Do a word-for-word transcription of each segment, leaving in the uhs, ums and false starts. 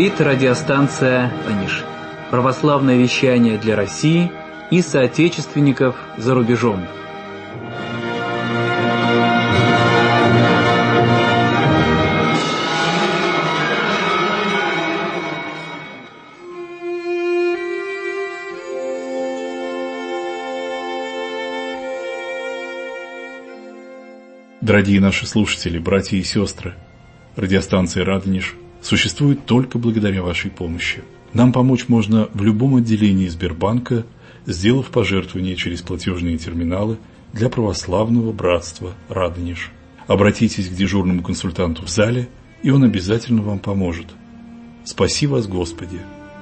Говорит радиостанция «Аниш». Православное вещание для России и соотечественников за рубежом. Дорогие наши слушатели, братья и сестры, радиостанция «Радонеж» существует только благодаря вашей помощи. Нам помочь можно в любом отделении Сбербанка, сделав пожертвование через платежные терминалы для православного братства «Радонеж». Обратитесь к дежурному консультанту в зале, и он обязательно вам поможет. Спаси вас, Господи!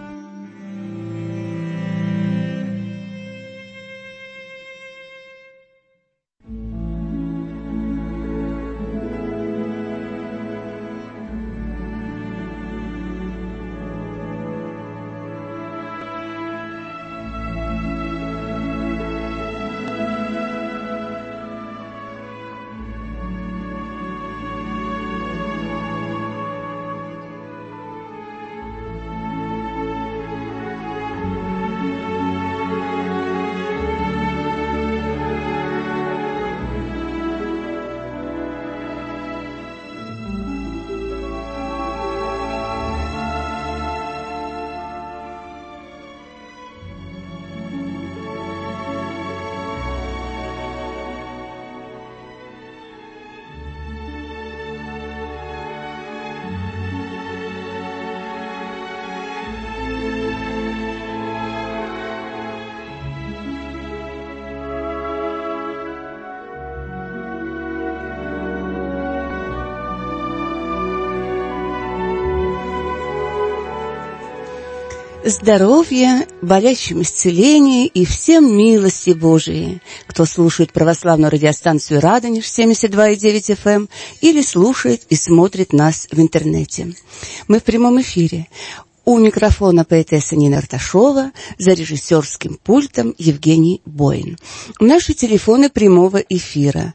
Здоровья, болящим исцеления и всем милости Божией, кто слушает православную радиостанцию «Радонеж» семьдесят два и девять эф эм или слушает и смотрит нас в интернете. Мы в прямом эфире. У микрофона поэтесса Нина Арташова, за режиссерским пультом Евгений Боин. Наши телефоны прямого эфира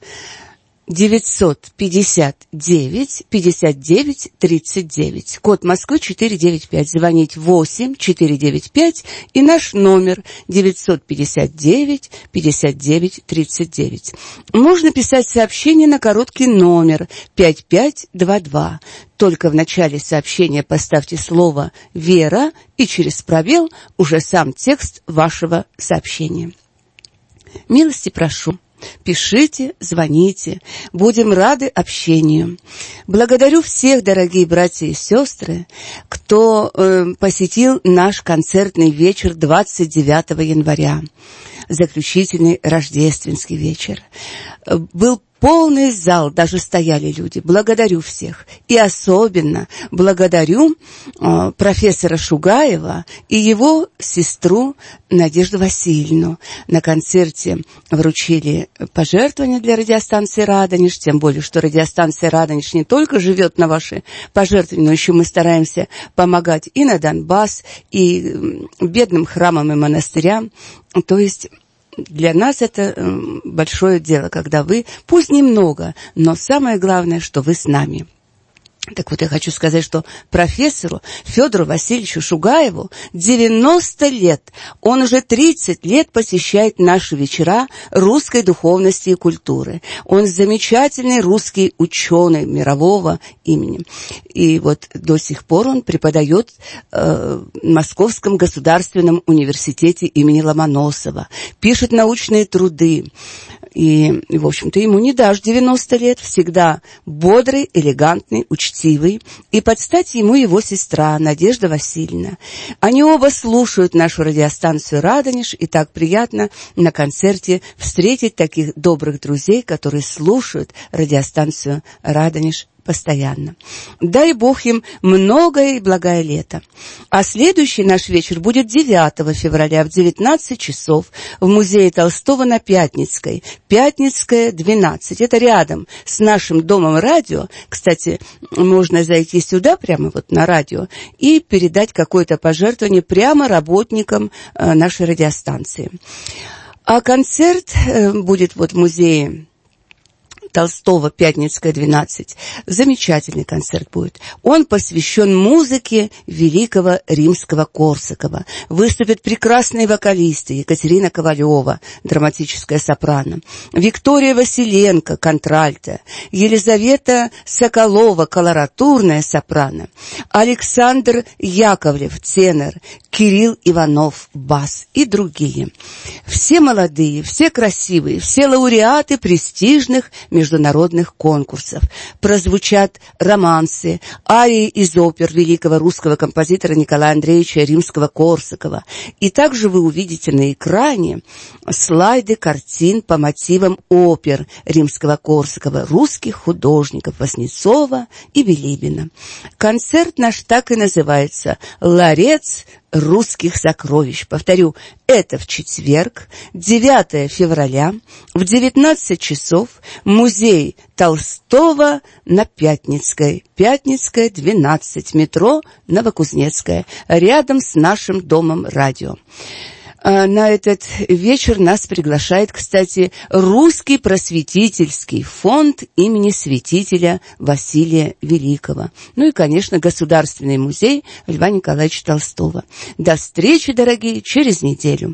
девятьсот пятьдесят девять пятьдесят девять тридцать девять, код Москвы четыреста девяносто пять, звонить восемь четыреста девяносто пять и наш номер девятьсот пятьдесят девять пятьдесят девять тридцать девять. Можно писать сообщение на короткий номер пять пять два два. Только в начале сообщения поставьте слово «Вера» и через пробел уже сам текст вашего сообщения. Милости прошу. Пишите, звоните. Будем рады общению. Благодарю всех, дорогие братья и сестры, кто э, посетил наш концертный вечер двадцать девятого января. Заключительный рождественский вечер. Был полный зал, даже стояли люди. Благодарю всех. И особенно благодарю э, профессора Шугаева и его сестру Надежду Васильевну. На концерте вручили пожертвования для радиостанции «Радонеж», тем более, что радиостанция «Радонеж» не только живет на ваши пожертвования, но еще мы стараемся помогать и на Донбасс, и бедным храмам и монастырям. То есть для нас это большое дело, когда вы, пусть немного, но самое главное, что вы с нами. Так вот, я хочу сказать, что профессору Федору Васильевичу Шугаеву девяносто лет. Он уже тридцать лет посещает наши вечера русской духовности и культуры. Он замечательный русский ученый мирового имени. И вот до сих пор он преподает э, в Московском государственном университете имени Ломоносова. Пишет научные труды. И, в общем-то, ему не дашь девяносто лет, всегда бодрый, элегантный, учтивый. И под стать ему его сестра Надежда Васильевна. Они оба слушают нашу радиостанцию «Радонеж», и так приятно на концерте встретить таких добрых друзей, которые слушают радиостанцию «Радонеж» постоянно. Дай Бог им многое и благое лето. А следующий наш вечер будет девятого февраля в девятнадцать часов в музее Толстого на Пятницкой. Пятницкая, двенадцать. Это рядом с нашим домом радио. Кстати, можно зайти сюда, прямо вот на радио, и передать какое-то пожертвование прямо работникам э, нашей радиостанции. А концерт э, будет вот в музее Толстого, Пятницкая, двенадцать. Замечательный концерт будет. Он посвящен музыке великого Римского-Корсакова. Выступят прекрасные вокалисты: Екатерина Ковалева, драматическая сопрано, Виктория Василенко, контральто, Елизавета Соколова, колоратурная сопрано, Александр Яковлев, тенор, Кирилл Иванов, бас и другие. Все молодые, все красивые, все лауреаты престижных международных конкурсов. Прозвучат романсы, арии из опер великого русского композитора Николая Андреевича Римского-Корсакова. И также вы увидите на экране слайды картин по мотивам опер Римского-Корсакова, русских художников Васнецова и Билибина. Концерт наш так и называется «Ларец русских сокровищ». Повторю, это в четверг, девятое февраля, в девятнадцать часов, музей Толстого на Пятницкой. Пятницкая, двенадцать, метро Новокузнецкая, рядом с нашим домом радио. На этот вечер нас приглашает, кстати, Русский просветительский фонд имени святителя Василия Великого. Ну и, конечно, Государственный музей Льва Николаевича Толстого. До встречи, дорогие, через неделю.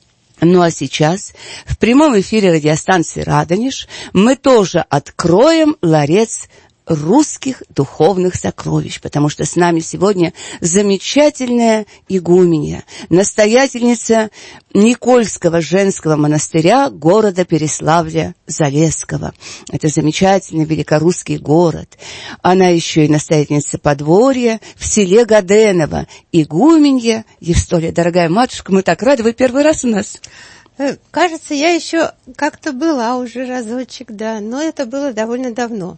Ну а сейчас в прямом эфире радиостанции «Радонеж» мы тоже откроем ларец русских духовных сокровищ, потому что с нами сегодня замечательная игуменья, настоятельница Никольского женского монастыря города Переславля-Залесского. Это замечательный великорусский город. Она еще и настоятельница подворья в селе Гаденово. Игуменья Евстолия, дорогая матушка, мы так рады, вы первый раз у нас. Кажется, я еще как-то была уже разочек, да, но это было довольно давно.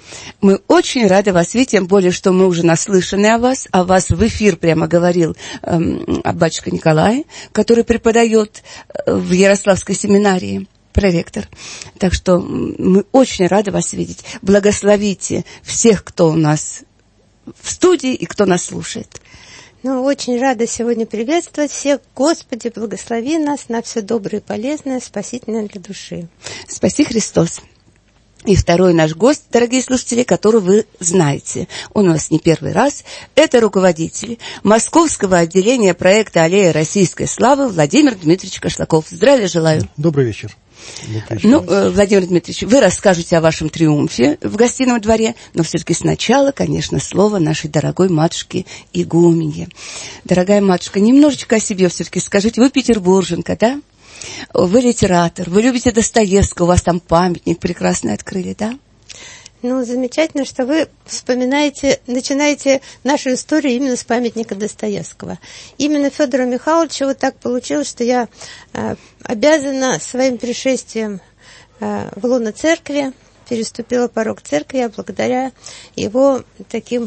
Мы очень рады вас видеть, тем более, что мы уже наслышаны о вас, о вас в эфир прямо говорил эм, батюшка Николай, который преподает в Ярославской семинарии, проректор. Так что мы очень рады вас видеть. Благословите всех, кто у нас в студии и кто нас слушает. Ну, очень рада сегодня приветствовать всех. Господи, благослови нас на все доброе и полезное, спасительное для души. Спаси Христос. И второй наш гость, дорогие слушатели, которого вы знаете, он у нас не первый раз, это руководитель Московского отделения проекта «Аллея российской славы» Владимир Дмитриевич Кошлаков. Здравия желаю. Добрый вечер. Ну, Владимир Дмитриевич, вы расскажете о вашем триумфе в гостином дворе, но все-таки сначала, конечно, слово нашей дорогой матушке игуменье. Дорогая матушка, немножечко о себе все-таки скажите. Вы петербурженка, да? Вы литератор, вы любите Достоевского, у вас там памятник прекрасный открыли, да? Ну, замечательно, что вы вспоминаете, начинаете нашу историю именно с памятника Достоевского. Именно Федору Михайловичу вот так получилось, что я э, обязана своим пришествием э, в лоно церкви, переступила порог церкви, а благодаря его таким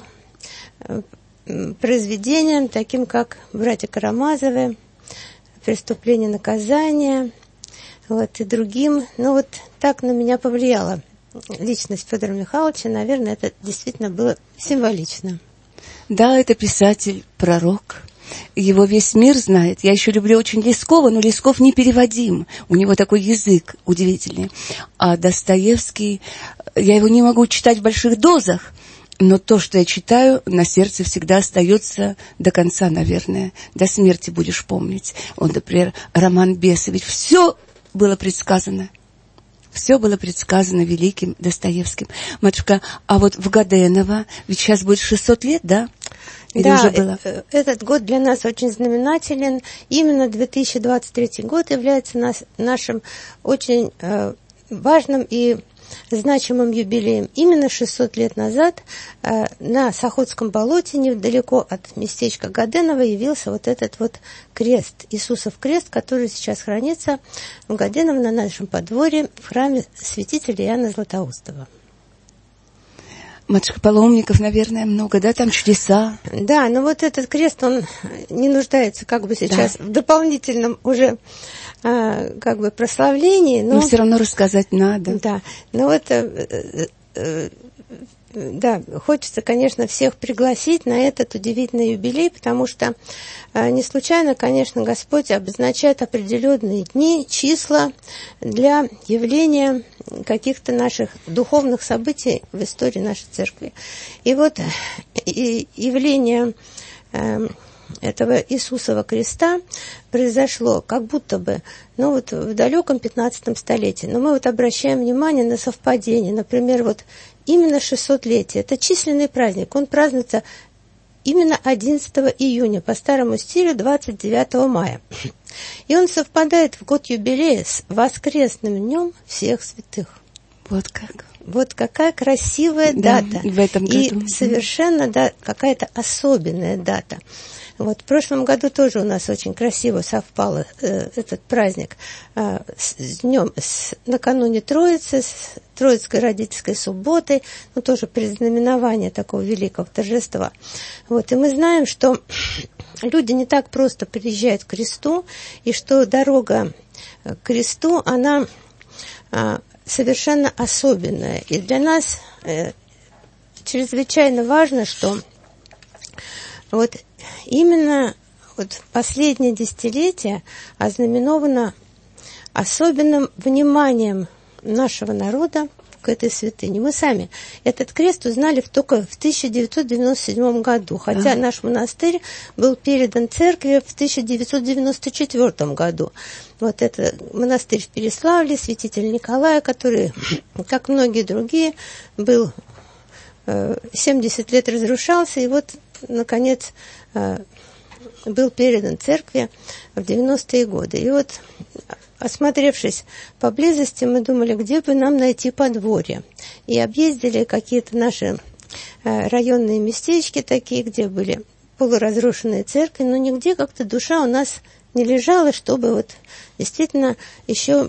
э, произведениям, таким как «Братья Карамазовы», «Преступление, наказание», вот, и другим. Ну, вот так на меня повлияла личность Федора Михайловича. Наверное, это действительно было символично. Да, это писатель, пророк. Его весь мир знает. Я еще люблю очень Лескова, но Лесков непереводим. У него такой язык удивительный. А Достоевский, я его не могу читать в больших дозах, но то, что я читаю, на сердце всегда остается до конца, наверное. До смерти будешь помнить. Он, например, роман «Бесы». Ведь все было предсказано. Все было предсказано великим Достоевским. Матушка, а вот в Гаденово, ведь сейчас будет шестьсот лет, да? Или да, уже было? Этот год для нас очень знаменателен. Именно две тысячи двадцать третий год является нас, нашим очень э, важным и значимым юбилеем. Именно шестьсот лет назад э, на Сахотском болоте, недалеко от местечка Гаденово, явился вот этот вот крест, Иисусов крест, который сейчас хранится в Гаденово на нашем подворье в храме святителя Иоанна Златоустова. Матушка, паломников, наверное, много, да? Там чудеса. Да, но вот этот крест, он не нуждается как бы сейчас да. в дополнительном уже а, как бы прославлении. Но, но все равно рассказать надо. Да, но вот э, э, да, хочется, конечно, всех пригласить на этот удивительный юбилей, потому что э, не случайно, конечно, Господь обозначает определенные дни, числа для явления каких-то наших духовных событий в истории нашей церкви. И вот и явление э, этого Иисусова креста произошло как будто бы, ну вот в далеком пятнадцатом столетии. Но мы вот обращаем внимание на совпадение. Например, вот именно шестисотлетие. Это численный праздник. Он празднуется именно одиннадцатого июня, по старому стилю двадцать девятого мая. И он совпадает в год юбилея с воскресным днем всех святых. Вот как. Вот какая красивая да, дата. В этом году. И совершенно да, какая-то особенная дата. Вот в прошлом году тоже у нас очень красиво совпал э, этот праздник э, с, с днем, с, накануне Троицы, с Троицкой родительской субботой, ну тоже предзнаменование такого великого торжества. Вот, и мы знаем, что люди не так просто приезжают к кресту, и что дорога к кресту, она э, совершенно особенная. И для нас э, чрезвычайно важно, что вот именно вот последнее десятилетие ознаменовано особенным вниманием нашего народа к этой святыне. Мы сами этот крест узнали только в тысяча девятьсот девяносто седьмом году, хотя а. наш монастырь был передан церкви в тысяча девятьсот девяносто четвёртом году. Вот это монастырь в Переславле, святитель Николая, который, как многие другие, был э, семьдесят лет разрушался, и вот наконец, был передан церкви в девяностые годы. И вот, осмотревшись поблизости, мы думали, где бы нам найти подворье. И объездили какие-то наши районные местечки такие, где были полуразрушенные церкви, но нигде как-то душа у нас не лежала, чтобы вот действительно еще,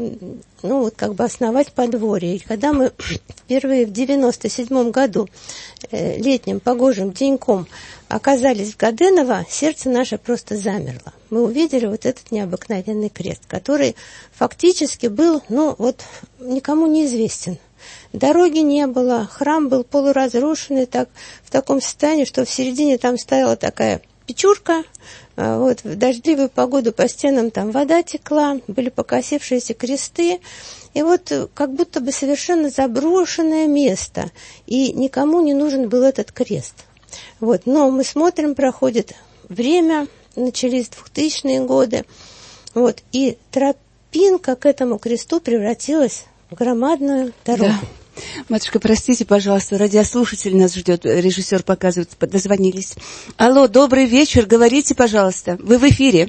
ну вот как бы основать подворье. И когда мы впервые в девяносто седьмом году э, летним погожим деньком оказались в Годеново, сердце наше просто замерло. Мы увидели вот этот необыкновенный крест, который фактически был, ну вот, никому не известен. Дороги не было, храм был полуразрушенный, так, в таком состоянии, что в середине там стояла такая печурка, вот, в дождливую погоду по стенам там вода текла, были покосившиеся кресты, и вот как будто бы совершенно заброшенное место, и никому не нужен был этот крест. Вот, но мы смотрим, проходит время, начались двухтысячные годы, вот, и тропинка к этому кресту превратилась в громадную дорогу. Да. Матушка, простите, пожалуйста, радиослушатель нас ждет, режиссер показывает, дозвонились. Алло, добрый вечер, говорите, пожалуйста, вы в эфире.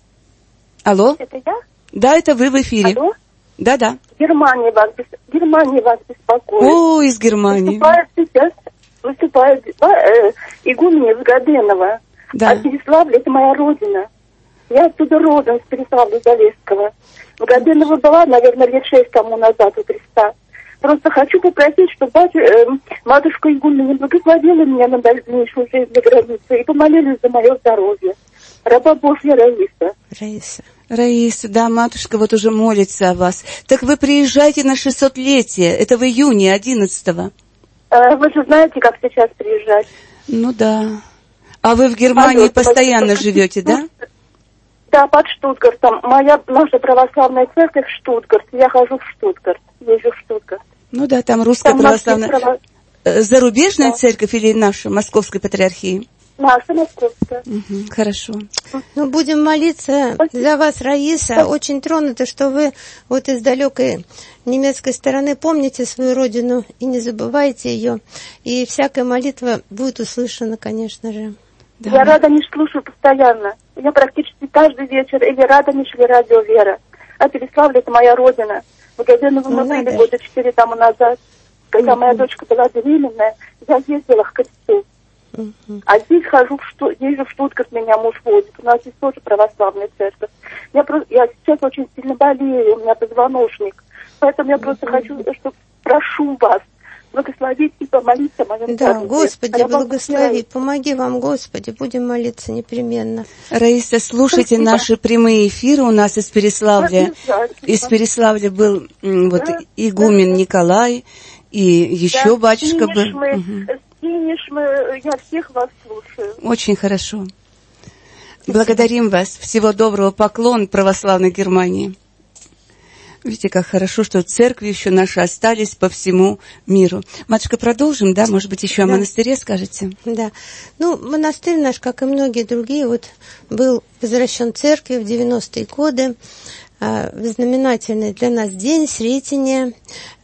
Алло? Это я? Да, это вы в эфире. Алло? Да-да. Германия вас, Германия вас беспокоит. О, из Германии. Выступает сейчас, выступает э, игумен из Годенова. Да. А Переславль — это моя родина. Я оттуда родом, с Переславля-Залесского. В Годеново была, наверное, лет шесть тому назад у креста. Просто хочу попросить, чтобы э, матушка игуменя благословила меня на дальнейшую жизнь за границей и помолились за мое здоровье. Раба Божья Раиса. Раиса. Раиса, да, матушка вот уже молится о вас. Так вы приезжайте на шестисотлетие, это в июне одиннадцатого. Э, вы же знаете, как сейчас приезжать. Ну да. А вы в Германии Алло, постоянно живете, да? Да, под Штутгартом. Моя, наша православная церковь в Штутгарт. Я хожу в Штутгарт, езжу в Штутгарт. Ну да, там русская там православная. Право... Зарубежная да. церковь или наша, Московской патриархии? Наша московская. Угу, хорошо. Ну, будем молиться Спасибо. За вас, Раиса. Спасибо. Очень тронута, что вы вот из далекой немецкой стороны помните свою родину и не забывайте ее. И всякая молитва будет услышана, конечно же. Да. Я Радонеж слушаю постоянно. Я практически каждый вечер или Радонеж, или Радио Вера. А Переславль — это моя родина. В Годеново мы были года четыре тому назад. Когда mm-hmm. моя дочка была беременная, я ездила к кресту. Mm-hmm. А здесь хожу, в Шту... езжу в Штутгарт, меня муж водит. У нас здесь тоже православная церковь. Я, просто... я сейчас очень сильно болею, у меня позвоночник. Поэтому я просто mm-hmm. хочу, чтобы прошу вас благословить и помолиться о моем Да, здоровье. Господи, благослови, помоги вам, Господи, будем молиться непременно. Раиса, слушайте Спасибо. Наши прямые эфиры у нас из Переславля. Из Переславля был вот да, игумен да. Николай, И еще, да, батюшка бы... мы, угу. мы, я всех вас слушаю. Очень хорошо. Благодарим вас. Всего доброго. Поклон православной Германии. Видите, как хорошо, что церкви еще наши остались по всему миру. Матушка, продолжим, да? Может быть, еще о да. монастыре скажете? Да. Ну, монастырь наш, как и многие другие, вот был возвращен церкви в девяностые годы. В знаменательный для нас день Сретения.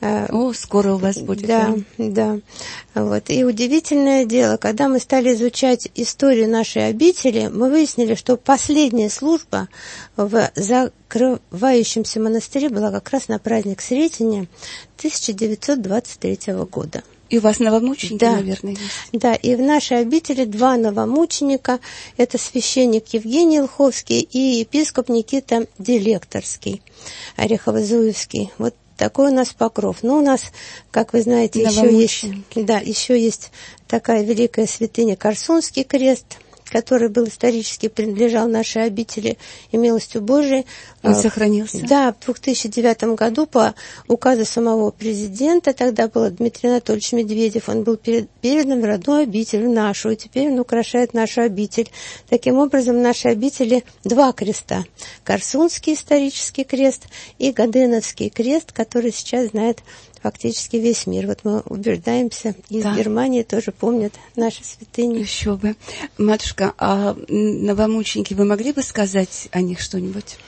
О, скоро у вас будет. Да, да. да. Вот. И удивительное дело, когда мы стали изучать историю нашей обители, мы выяснили, что последняя служба в закрывающемся монастыре была как раз на праздник Сретения тысяча девятьсот двадцать третьего года. И у вас новомученики, да, наверное, есть? Да, и в нашей обители два новомученика. Это священник Евгений Лховский и епископ Никита Дилекторский, Орехово-Зуевский. Вот такой у нас покров. Но у нас, как вы знаете, еще есть, да, еще есть такая великая святыня Корсунский крест, который был исторически принадлежал нашей обители и милостью Божией. Он сохранился? Да, в две тысячи девятом году по указу самого президента, тогда был Дмитрий Анатольевич Медведев, он был передан в родную обитель, в нашу, и теперь он украшает нашу обитель. Таким образом, в нашей обители два креста. Корсунский исторический крест и Гаденовский крест, который сейчас знает фактически весь мир. Вот мы убеждаемся, из да. Германии тоже помнят наши святыни. Еще бы. Матушка, а новомученики, вы могли бы сказать о них что-нибудь?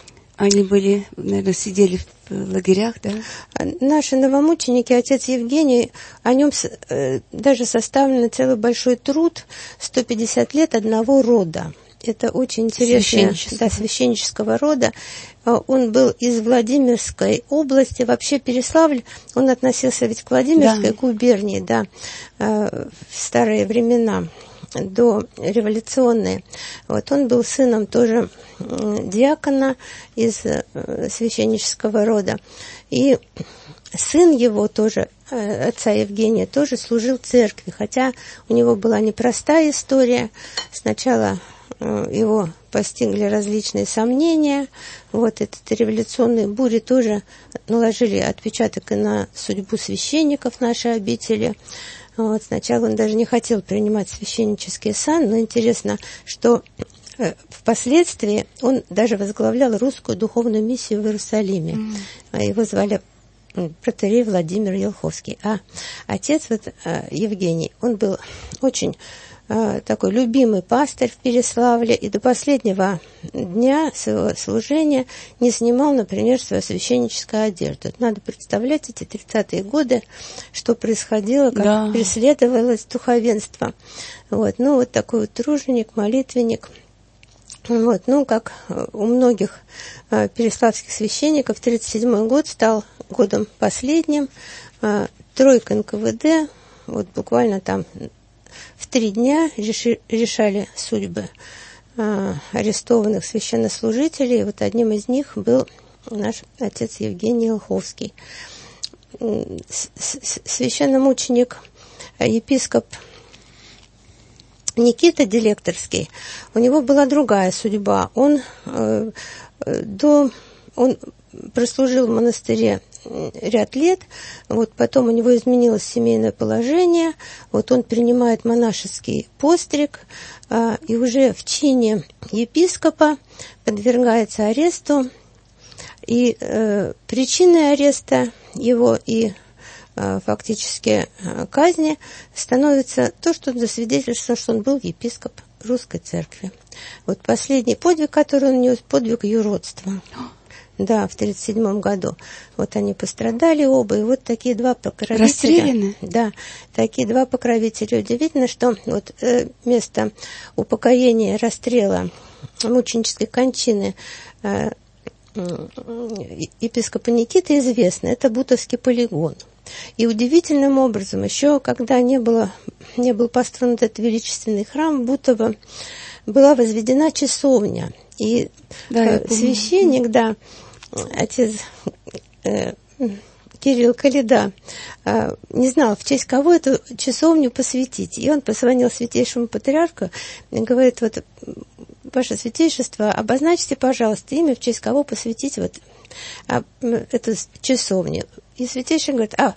Они были, наверное, сидели в лагерях, да? Наши новомученики, отец Евгений, о нем э, даже составлен целый большой труд «сто пятьдесят лет одного рода». Это очень интересно, да, священнического рода. Он был из Владимирской области. Вообще Переславль, он относился ведь к Владимирской да. губернии, да, в старые времена, до революционные. Вот он был сыном тоже диакона из священнического рода. И сын его тоже, отца Евгения, тоже служил церкви, хотя у него была непростая история. Сначала его постигли различные сомнения. Вот этот революционные бури тоже наложили отпечаток и на судьбу священников нашей обители. Вот, сначала он даже не хотел принимать священнический сан, но интересно, что впоследствии он даже возглавлял русскую духовную миссию в Иерусалиме. Mm. Его звали протоиерей Владимир Елховский. А отец вот, Евгений, он был очень такой любимый пастырь в Переславле, и до последнего дня своего служения не снимал, например, свою священническую одежду. Это надо представлять эти тридцатые годы, что происходило, как да. преследовалось духовенство. Вот, ну, вот такой вот труженик, молитвенник. Вот, ну, как у многих э, переславских священников, тридцать седьмой год стал годом последним. Э, тройка эн ка вэ дэ, вот буквально там в три дня реши, решали судьбы э, арестованных священнослужителей. Вот одним из них был наш отец Евгений Лховский. Священномученик, епископ Никита Дилекторский, у него была другая судьба. Он, э, до, он прослужил в монастыре ряд лет, вот потом у него изменилось семейное положение, вот он принимает монашеский постриг, а, и уже в чине епископа подвергается аресту, и э, причиной ареста его и э, фактически э, казни становится то, что засвидетельствовало, что он был епископ русской церкви. Вот последний подвиг, который он нес, подвиг юродства. Да, в тридцать седьмом году. Вот они пострадали оба, и вот такие два покровителя. Расстреляны? Да, такие два покровителя. Удивительно, что вот э, место упокоения, расстрела, мученической кончины э, э, епископа Никиты известно. Это Бутовский полигон. И удивительным образом, еще когда не, было, не был построен этот величественный храм Бутова, была возведена часовня. И да, э, священник, да, отец э, Кирилл Каледа, э, не знал, в честь кого эту часовню посвятить. И он позвонил святейшему патриарху и говорит, вот, ваше святейшество, обозначьте, пожалуйста, имя, в честь кого посвятить вот а, эту часовню. И святейший говорит, а,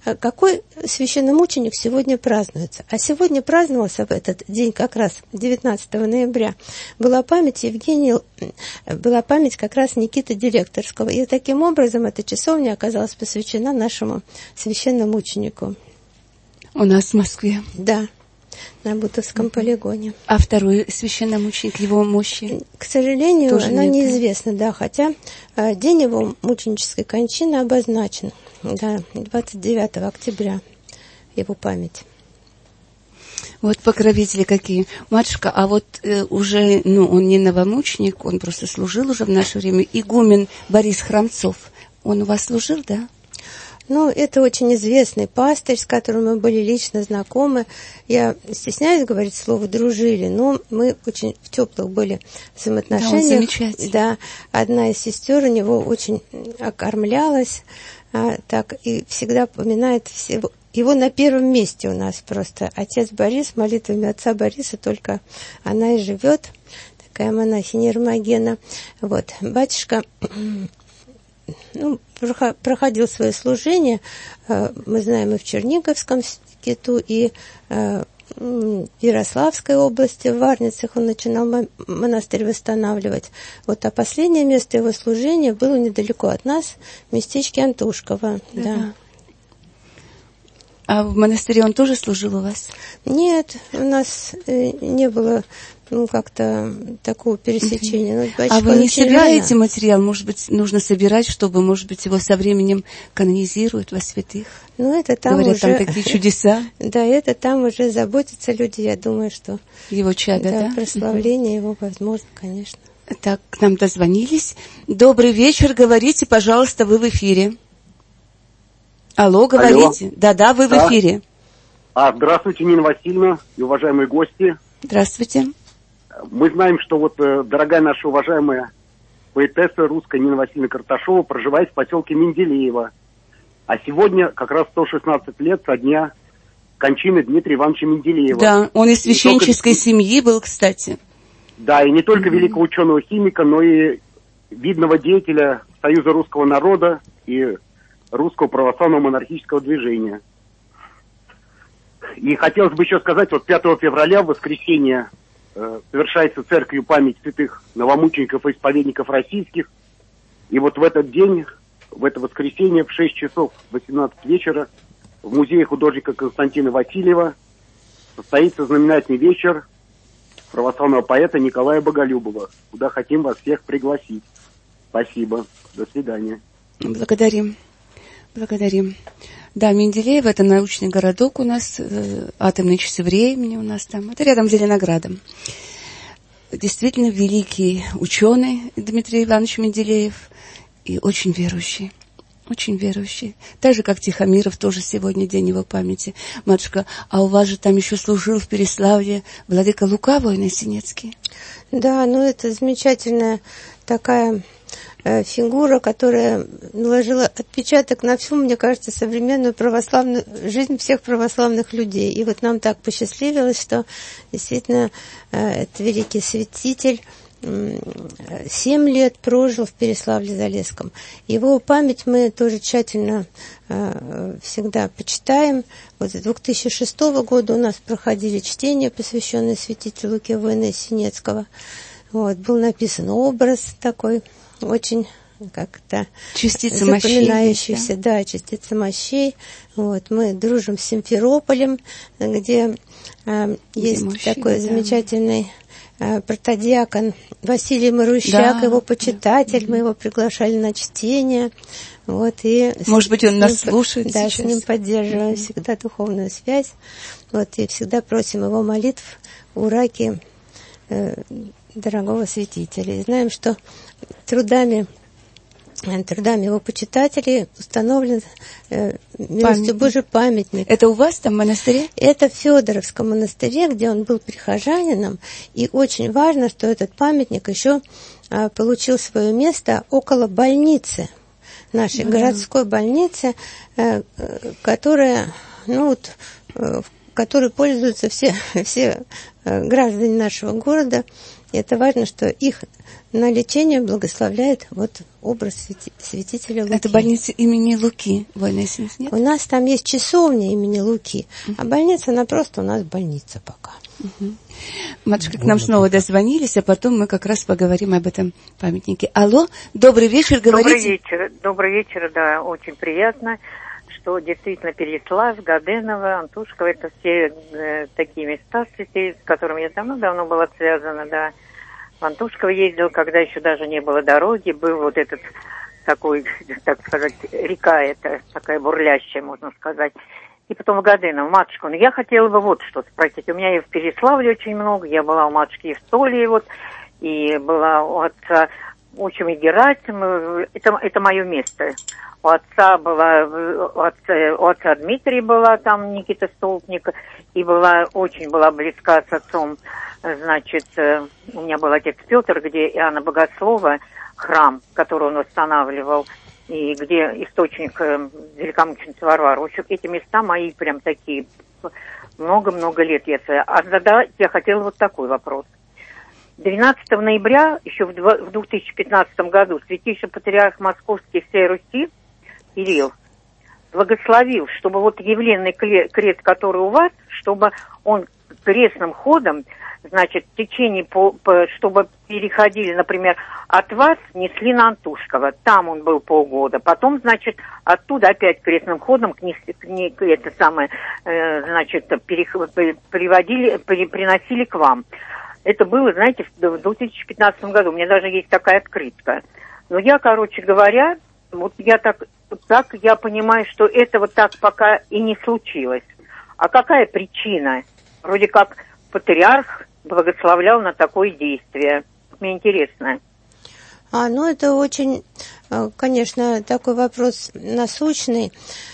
какой священномученик сегодня празднуется? А сегодня праздновался в этот день, как раз девятнадцатого ноября, была память Евгения, была память как раз Никиты Директорского. И таким образом эта часовня оказалась посвящена нашему священномученику. У нас в Москве. Да, на Бутовском полигоне. А второй священномученик, его мощи? К сожалению, тоже оно нет. неизвестно, да, хотя э, день его мученической кончины обозначен, да, двадцать девятого октября, его память. Вот покровители какие. Матушка, а вот э, уже, ну, он не новомученик, он просто служил уже в наше время, игумен Борис Храмцов. Он у вас служил, да? Ну, это очень известный пастырь, с которым мы были лично знакомы. Я стесняюсь говорить слово «дружили», но мы очень в теплых были взаимоотношениях. Да, он замечательный. Да, одна из сестер у него очень окормлялась, а, так, и всегда поминает всего. Его на первом месте у нас просто. Отец Борис, молитвами отца Бориса, только она и живет, такая монахиня Эрмогена. Вот, батюшка... Ну, проходил свое служение, мы знаем, и в Черниговском скиту, и в Ярославской области, в Варницах он начинал монастырь восстанавливать. Вот, а последнее место его служения было недалеко от нас, в местечке Антушково. Да. Да. А в монастыре он тоже служил у вас? Нет, у нас не было... ну, как-то такого пересечения. Ну, а вы не собираете рано. Материал? Может быть, нужно собирать, чтобы, может быть, его со временем канонизируют во святых? Ну, это там Говорят, уже... там такие чудеса. Да, это там уже заботятся люди, я думаю, что... Его чада, да? Да, прославление его возможно, конечно. Так, к нам дозвонились. Добрый вечер, говорите, пожалуйста, вы в эфире. Алло, говорите. Да-да, вы да. в эфире. А, здравствуйте, Нина Васильевна и уважаемые гости. Здравствуйте. Мы знаем, что вот э, дорогая наша уважаемая поэтесса русская Нина Васильевна Карташова проживает в поселке Менделеево. А сегодня как раз сто шестнадцать лет со дня кончины Дмитрия Ивановича Менделеева. Да, он из священнической только... семьи был, кстати. Да, и не только mm-hmm. великого ученого-химика, но и видного деятеля Союза русского народа и русского православного монархического движения. И хотелось бы еще сказать, вот пятого февраля, в воскресенье, совершается церковью память святых новомучеников и исповедников российских. И вот в этот день, в это воскресенье, в шесть часов восемнадцать вечера в музее художника Константина Васильева состоится знаменательный вечер православного поэта Николая Боголюбова, куда хотим вас всех пригласить. Спасибо. До свидания. Благодарим. Благодарим. Да, Менделеево — это научный городок у нас, э, атомные часы времени у нас там. Это рядом с Зеленоградом. Действительно великий ученый Дмитрий Иванович Менделеев и очень верующий. Очень верующий. Так же, как Тихомиров, тоже сегодня день его памяти. Матушка, а у вас же там еще служил в Переславле владыка Лука Воиносенецкий? Да, ну это замечательная такая... фигура, которая наложила отпечаток на всю, мне кажется, современную православную жизнь всех православных людей. И вот нам так посчастливилось, что действительно это великий святитель семь лет прожил в Переславле-Залесском. Его память мы тоже тщательно всегда почитаем. Вот с две тысячи шестого года у нас проходили чтения, посвященные святителю Луке Воиносенецкого. Вот, был написан образ такой, очень как-то частица запоминающийся, мощей, да? да, частица мощей. Вот, мы дружим с Симферополем, где э, есть мужчина, такой да. замечательный э, протодиакон Василий Марущак, да, его почитатель, да. мы его приглашали на чтение. Вот, и может быть, он ним, нас слушает да, сейчас. с ним поддерживаем mm-hmm. всегда духовную связь. Вот, и всегда просим его молитв у раки э, дорогого святителя. И знаем, что трудами, трудами его почитателей установлен э, милостью Божий памятник. Это у вас там в монастыре? Это в Федоровском монастыре, где он был прихожанином. И очень важно, что этот памятник еще э, получил свое место около больницы, нашей mm-hmm. городской больницы, э, которая, ну вот, э, которой пользуются все, все э, граждане нашего города. И это важно, что их на лечение благословляет вот образ святи- святителя Луки. Это больница имени Луки, Война семьдесят, нет? У нас там есть часовня имени Луки, uh-huh. а больница, она просто у нас больница пока. Uh-huh. Матушка, к нам снова дозвонились, а потом мы как раз поговорим об этом памятнике. Алло, добрый вечер, говорите. Добрый вечер, добрый вечер, да, очень приятно, что действительно Переслав, Гаденова, Антушково, это все э, такие места святые, с которыми я давно-давно была связана, да. В Антушково ездил, когда еще даже не было дороги, был вот этот такой, так сказать, река эта, такая бурлящая, можно сказать. И потом в Гаденово, матушку. Но я хотела бы вот что спросить. У меня и в Переславле очень много, я была у матушки Евстолии, вот, и была у отца учим и Герасим, это, это мое место. У отца была, у отца, у отца Дмитрия была там Никита Столпник, и была, очень была близка с отцом, значит, у меня был отец Петр, где Иоанна Богослова, храм, который он восстанавливал, и где источник великомученицы Варвары. В общем, эти места мои прям такие, много-много лет я... А задать я хотела вот такой вопрос. двенадцатого ноября, еще в две тысячи пятнадцатом году, святейший патриарх Московский всей Руси Кирилл благословил, чтобы вот явленный крест, который у вас, чтобы он крестным ходом, значит, в течение, по, по, чтобы переходили, например, от вас несли на Антушково, там он был полгода, потом, значит, оттуда опять крестным ходом к, не, к, не, к это самое, э, значит, перех, приводили, при, приносили к вам. Это было, знаете, в две тысячи пятнадцатом году, у меня даже есть такая открытка. Но я, короче говоря, вот я так, так я понимаю, что этого так пока и не случилось. А какая причина? Вроде как патриарх благословлял на такое действие. Мне интересно. А, ну, это очень, конечно, такой вопрос насущный.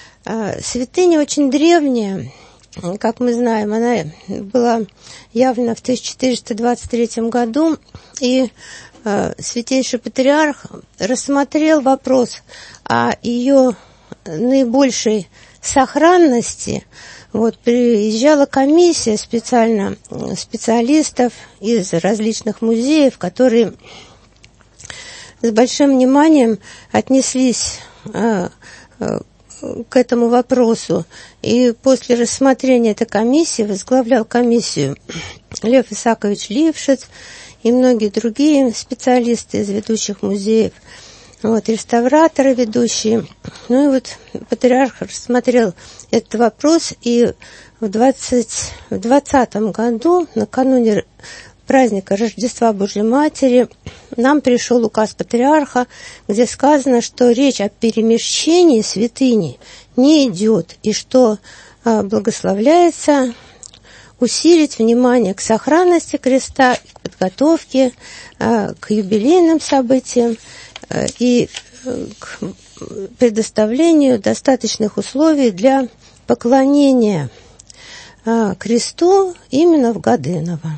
Святыня очень древняя, как мы знаем, она была явлена в тысяча четыреста двадцать третьем году, и э, святейший патриарх рассмотрел вопрос о ее наибольшей сохранности. Вот, приезжала комиссия специально специалистов из различных музеев, которые с большим вниманием отнеслись э, э, к этому вопросу. И после рассмотрения этой комиссии возглавлял комиссию Лев Исаакович Лившиц и многие другие специалисты из ведущих музеев, вот, реставраторы ведущие. Ну и вот патриарх рассмотрел этот вопрос, и в двадцатом году, накануне праздника Рождества Божьей Матери, нам пришел указ патриарха, где сказано, что речь о перемещении святыни не идет, и что а, благословляется усилить внимание к сохранности креста, к подготовке а, к юбилейным событиям а, и а, к предоставлению достаточных условий для поклонения а, кресту именно в Гаденово.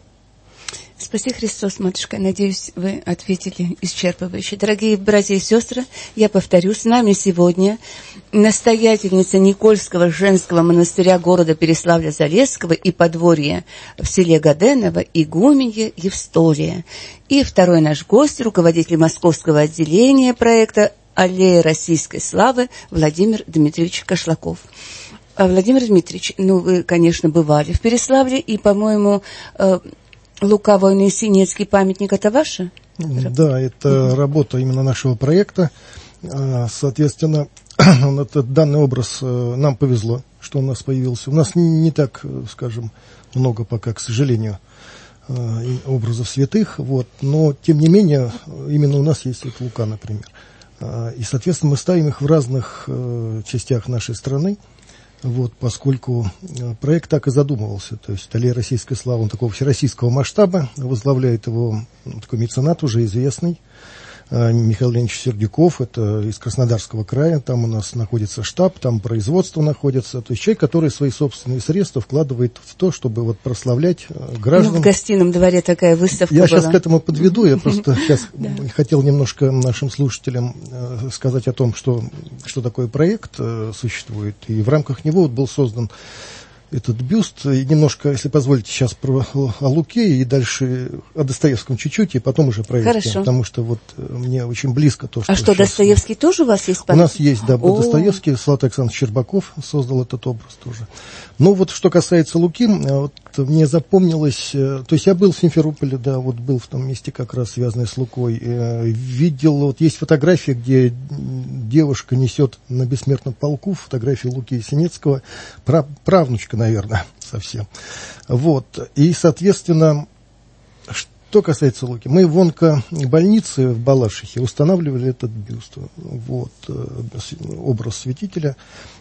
Спаси Христос, матушка. Надеюсь, вы ответили исчерпывающе. Дорогие братья и сестры, я повторю, с нами сегодня настоятельница Никольского женского монастыря города Переславля-Залесского и подворья в селе Гаденово игуменья Евстолия. И второй наш гость, руководитель московского отделения проекта «Аллея российской славы» Владимир Дмитриевич Кошлаков. Владимир Дмитриевич, ну, вы, конечно, бывали в Переславле, и, по-моему, Лука, Войны и Синецкий памятник — это ваше? Да, это mm-hmm. работа именно нашего проекта. Соответственно, этот данный образ нам повезло, что у нас появился. У нас не, не так, скажем, много пока, к сожалению, образов святых, вот, но, тем не менее, именно у нас есть вот Лука, например. И, соответственно, мы ставим их в разных частях нашей страны. Вот, поскольку проект так и задумывался, то есть «Аллея российской славы», он такого всероссийского масштаба, возглавляет его такой меценат уже известный, Михаил Леонидович Сердюков, это из Краснодарского края, там у нас находится штаб, там производство находится, то есть человек, который свои собственные средства вкладывает в то, чтобы вот прославлять граждан. Ну, в гостином дворе такая выставка Я была. сейчас к этому подведу, я просто сейчас хотел немножко нашим слушателям сказать о том, что, что такой проект существует, и в рамках него вот был создан этот бюст. И немножко, если позволите, сейчас про, о Луке и дальше о Достоевском чуть-чуть, и потом уже про Евгения. Потому что вот мне очень близко то, что... А что, сейчас... Достоевский тоже у вас есть память? У нас есть, да, Достоевский, Слават Александрович Щербаков создал этот образ тоже. Ну вот, что касается Луки, вот мне запомнилось... То есть я был в Симферополе, да, вот был в том месте как раз связанный с Лукой. Видел, вот есть фотография, где девушка несет на бессмертном полку, фотографию Луки Синецкого, правнучка, наверное, совсем. Вот. И, соответственно, что касается Луки, мы в онкобольнице в Балашихе устанавливали этот бюст, вот, образ святителя.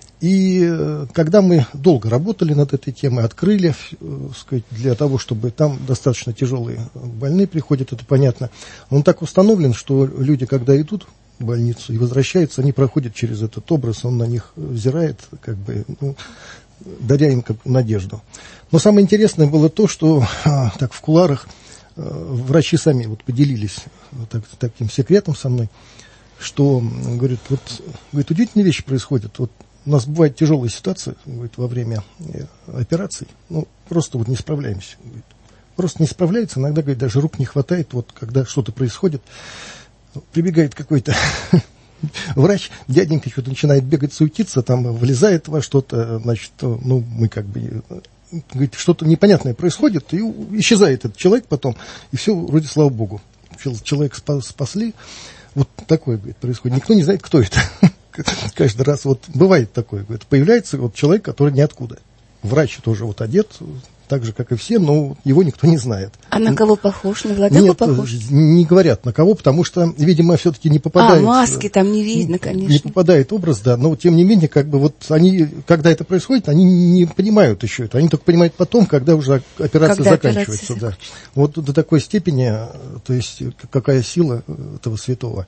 И когда мы долго работали над этой темой, открыли, сказать, для того, чтобы там достаточно тяжелые больные приходят, это понятно, он так установлен, что люди, когда идут в больницу и возвращаются, они проходят через этот образ, он на них взирает, как бы, ну, даря им как надежду. Но самое интересное было то, что так в кулуарах врачи сами вот поделились так, таким секретом со мной, что, говорит, вот, говорит, удивительные вещи происходят. Вот у нас бывает тяжелая ситуация, говорит, во время операций, ну, просто вот не справляемся. Говорит. Просто не справляется, иногда, говорит, даже рук не хватает, вот когда что-то происходит, прибегает какой-то врач, дяденька что-то начинает бегать, суетиться, там влезает во что-то, значит, ну, мы как бы, говорит, что-то непонятное происходит, и исчезает этот человек потом, и все, вроде, слава богу, человека спасли. Вот такое, говорит, происходит. Никто не знает, кто это. Каждый раз вот бывает такое, говорит, появляется вот человек, который ниоткуда. Врач тоже вот одет, так же, как и все, но его никто не знает. А на кого похож? На владыку Нет, похож? Не говорят на кого, потому что, видимо, все-таки не попадает... А, маски там не видно, конечно. Не попадает образ, да, но тем не менее, как бы вот они, когда это происходит, они не понимают еще это, они только понимают потом, когда уже операция когда заканчивается. Операция да. Вот до такой степени, то есть какая сила этого святого.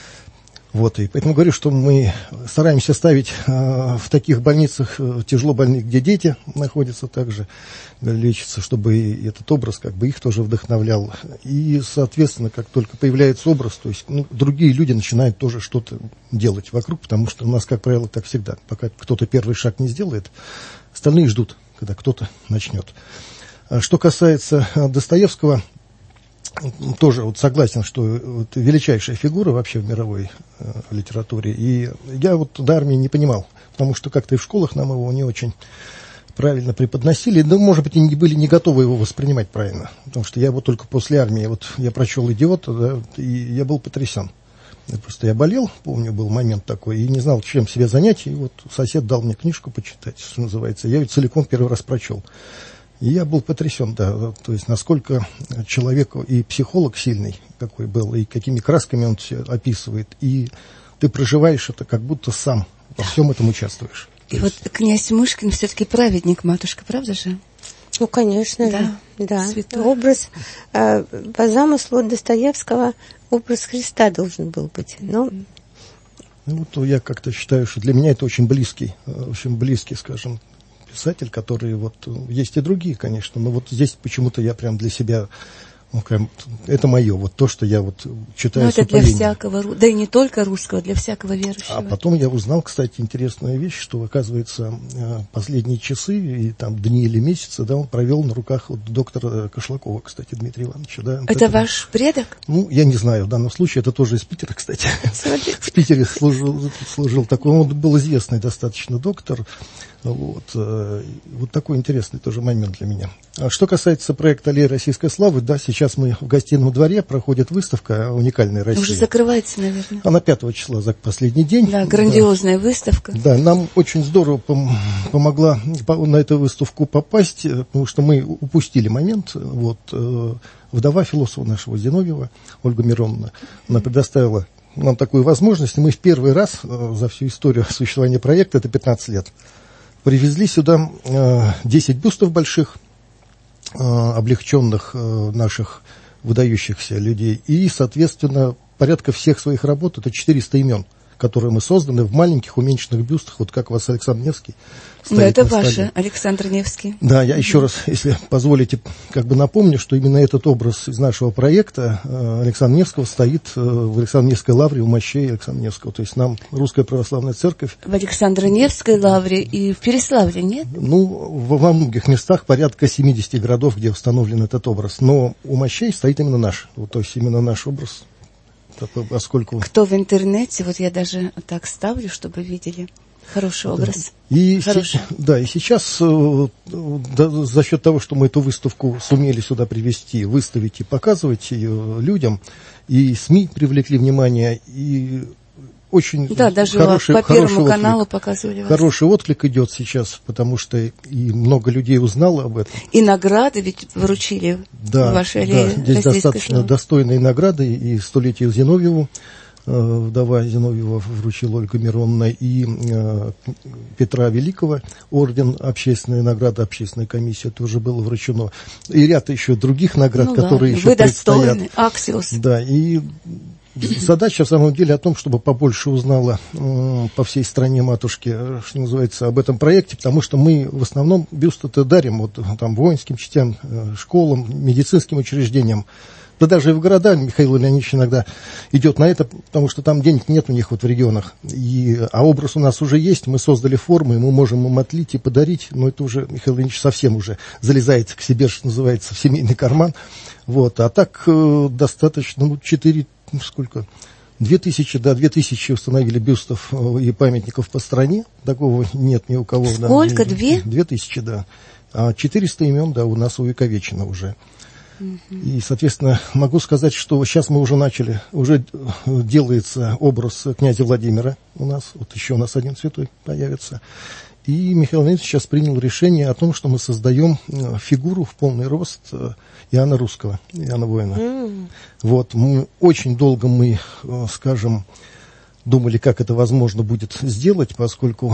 Вот, и поэтому говорю, что мы стараемся ставить э, в таких больницах э, тяжело больных, где дети находятся, также лечатся, чтобы и этот образ как бы их тоже вдохновлял. И, соответственно, как только появляется образ, то есть ну, другие люди начинают тоже что-то делать вокруг, потому что у нас, как правило, так всегда. Пока кто-то первый шаг не сделает, остальные ждут, когда кто-то начнет. А что касается Достоевского, тоже вот согласен, что вот величайшая фигура вообще в мировой э, литературе. И я вот до армии не понимал, потому что как-то и в школах нам его не очень правильно преподносили. Да, может быть, и не были не готовы его воспринимать правильно. Потому что я его только после армии, вот я прочел «Идиота», да, и я был потрясен. Я просто я болел, помню, был момент такой, и не знал, чем себя занять. И вот сосед дал мне книжку почитать, что называется. Я ее целиком первый раз прочел. И я был потрясен, да, то есть насколько человек и психолог сильный какой был, и какими красками он все описывает, и ты проживаешь это, как будто сам во всем этом участвуешь. И то вот есть... князь Мышкин все-таки праведник, матушка, правда же? Ну, конечно да. же, да. Святой. Образ, э, по замыслу Достоевского, образ Христа должен был быть, но... Ну, вот я как-то считаю, что для меня это очень близкий, очень близкий, скажем, писатель, которые вот есть и другие, конечно, но вот здесь почему-то я прям для себя, ну, прям, это мое, вот то, что я вот читаю. Ну, это для всякого, да и не только русского, для всякого верующего. А потом я узнал, кстати, интересную вещь, что, оказывается, последние часы и там дни или месяцы, да, он провел на руках вот доктора Кошлакова, кстати, Дмитрия Ивановича. Да, это, это ваш предок? Ну, я не знаю, в данном случае это тоже из Питера, кстати. В Питере служил, служил такой, он был известный достаточно доктор. Вот, вот такой интересный тоже момент для меня. А что касается проекта «Аллея российской славы», да, сейчас мы в гостином дворе, проходит выставка «Уникальная Россия». Уже закрывается, наверное. Она пятого числа, за последний день. Да, грандиозная да. выставка. Да, нам очень здорово пом- помогла на эту выставку попасть, потому что мы упустили момент. Вот, вдова философа нашего Зиновьева, Ольга Мироновна, она предоставила нам такую возможность. Мы в первый раз за всю историю существования проекта, это пятнадцать лет, привезли сюда э, десять бюстов больших, э, облегченных э, наших выдающихся людей. И, соответственно, порядка всех своих работ, это четыреста имен, которые мы созданы в маленьких уменьшенных бюстах, вот как у вас Александр Невский. Да, это ваши, Александр Невский. Да, я еще раз, если позволите, как бы напомню, что именно этот образ из нашего проекта Александра Невского стоит в Александро-Невской лавре у мощей Александра Невского. То есть нам Русская Православная Церковь... В Александро-Невской лавре и в Переславле, нет? Ну, во многих местах порядка семидесяти городов, где установлен этот образ. Но у мощей стоит именно наш. Вот, то есть именно наш образ. Поскольку... Кто в интернете, вот я даже так ставлю, чтобы видели. Хороший образ. Да. И, Хороший. Се, да, и сейчас да, за счет того, что мы эту выставку сумели сюда привезти, выставить и показывать ее людям, и СМИ привлекли внимание, и очень да, даже хороший, по хороший Первому отклик, каналу показывали вас. Хороший отклик идет сейчас, потому что и много людей узнало об этом. И награды ведь вручили да, в вашей аллее. Да, здесь достаточно славы. Достойные награды, и столетию Зиновьеву, вдова Зиновьева вручила Ольга Мироновна, и э, Петра Великого, орден общественной награды, общественной комиссии тоже было вручено. И ряд еще других наград, ну, которые ладно. Еще Вы предстоят. Достойны. Аксиос. Да, и задача, в самом деле, о том, чтобы побольше узнала э, по всей стране матушки, что называется, об этом проекте, потому что мы в основном бюсты-то дарим вот, там, воинским частям, э, школам, медицинским учреждениям. Да даже и в города Михаил Леонидович иногда идет на это, потому что там денег нет у них вот в регионах. И, а образ у нас уже есть, мы создали формы, мы можем им отлить и подарить, но это уже Михаил Леонидович совсем уже залезает к себе, что называется, в семейный карман. Вот. А так э, достаточно, ну, четыре, сколько, две тысячи, да, две тысячи установили бюстов и памятников по стране, такого нет ни у кого. Сколько, да, две? Две тысячи, да. А четыреста имен, да, у нас увековечено уже. И, соответственно, могу сказать, что сейчас мы уже начали, уже делается образ князя Владимира у нас, вот еще у нас один святой появится. И Михаил Леонидович сейчас принял решение о том, что мы создаем фигуру в полный рост Иоанна Русского, Иоанна Воина. Mm. Вот, мы, очень долго мы, скажем, думали, как это возможно будет сделать, поскольку...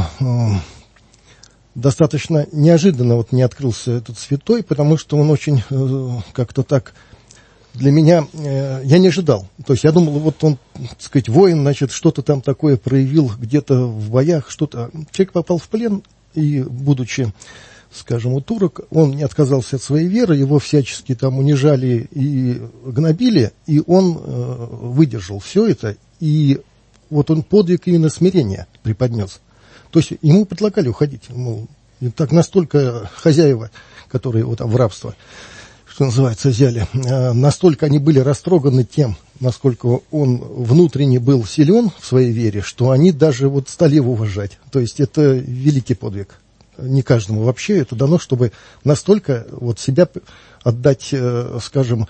Достаточно неожиданно вот не открылся этот святой, потому что он очень э, как-то так для меня, э, я не ожидал. То есть я думал, вот он, так сказать, воин, значит, что-то там такое проявил где-то в боях, что-то. Человек попал в плен, и, будучи, скажем, у турок, он не отказался от своей веры, его всячески там унижали и гнобили, и он э, выдержал все это, и вот он подвиг именно смирения преподнес. То есть ему предлагали уходить. Мол, и так настолько хозяева, которые его там в рабство, что называется, взяли, настолько они были растроганы тем, насколько он внутренне был силен в своей вере, что они даже вот стали его уважать. То есть это великий подвиг. Не каждому вообще это дано, чтобы настолько вот себя отдать, скажем,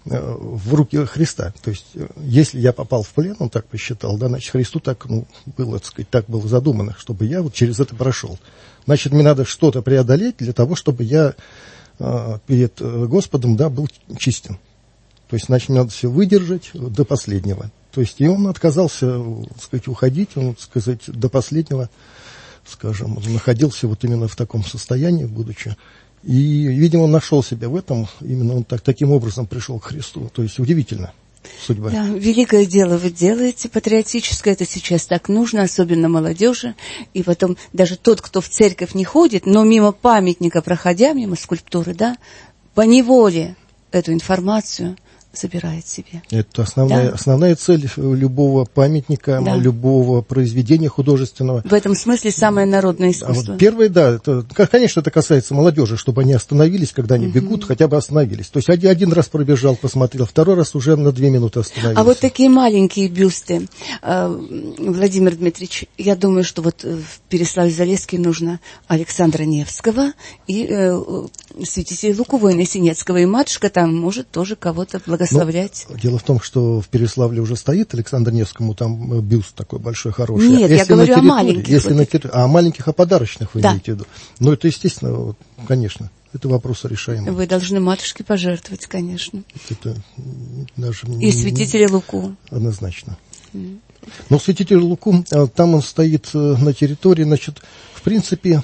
в руки Христа. То есть, если я попал в плен, он так посчитал, да, значит, Христу так, ну, было, так сказать, так было задумано, чтобы я вот через это прошел. Значит, мне надо что-то преодолеть для того, чтобы я э, перед Господом, да, был чистен. То есть, значит, мне надо все выдержать до последнего. То есть, и он отказался, так сказать, уходить, он, так сказать, до последнего, скажем, находился вот именно в таком состоянии, будучи. И, видимо, он нашел себя в этом, именно он так, таким образом пришел к Христу. То есть удивительно судьба. Да, великое дело вы делаете, патриотическое, это сейчас так нужно, особенно молодежи. И потом даже тот, кто в церковь не ходит, но мимо памятника проходя, мимо скульптуры, да, поневоле эту информацию забирает себе. Это основная, да. основная цель любого памятника, да. любого произведения художественного. В этом смысле самое народное искусство. А вот первое, да, это, конечно, это касается молодежи, чтобы они остановились, когда они угу. бегут, хотя бы остановились. То есть один, один раз пробежал, посмотрел, второй раз уже на две минуты остановился. А вот такие маленькие бюсты, Владимир Дмитриевич, я думаю, что вот в Переславле-Залесске нужно Александра Невского и э, святителя Луку Воина-Синецкого, и матушка там может тоже кого-то благословить. Ну, дело в том, что в Переславле уже стоит Александру Невскому там бюст такой большой, хороший. Нет, если я говорю о маленьких. Если вот на, а о маленьких, о подарочных вы да. имеете в виду? Ну, это естественно, конечно, это вопрос решаемый. Вы должны матушке пожертвовать, конечно. Это даже и святителя Луку. Однозначно. Mm. Но святитель Луку, там он стоит на территории, значит, в принципе...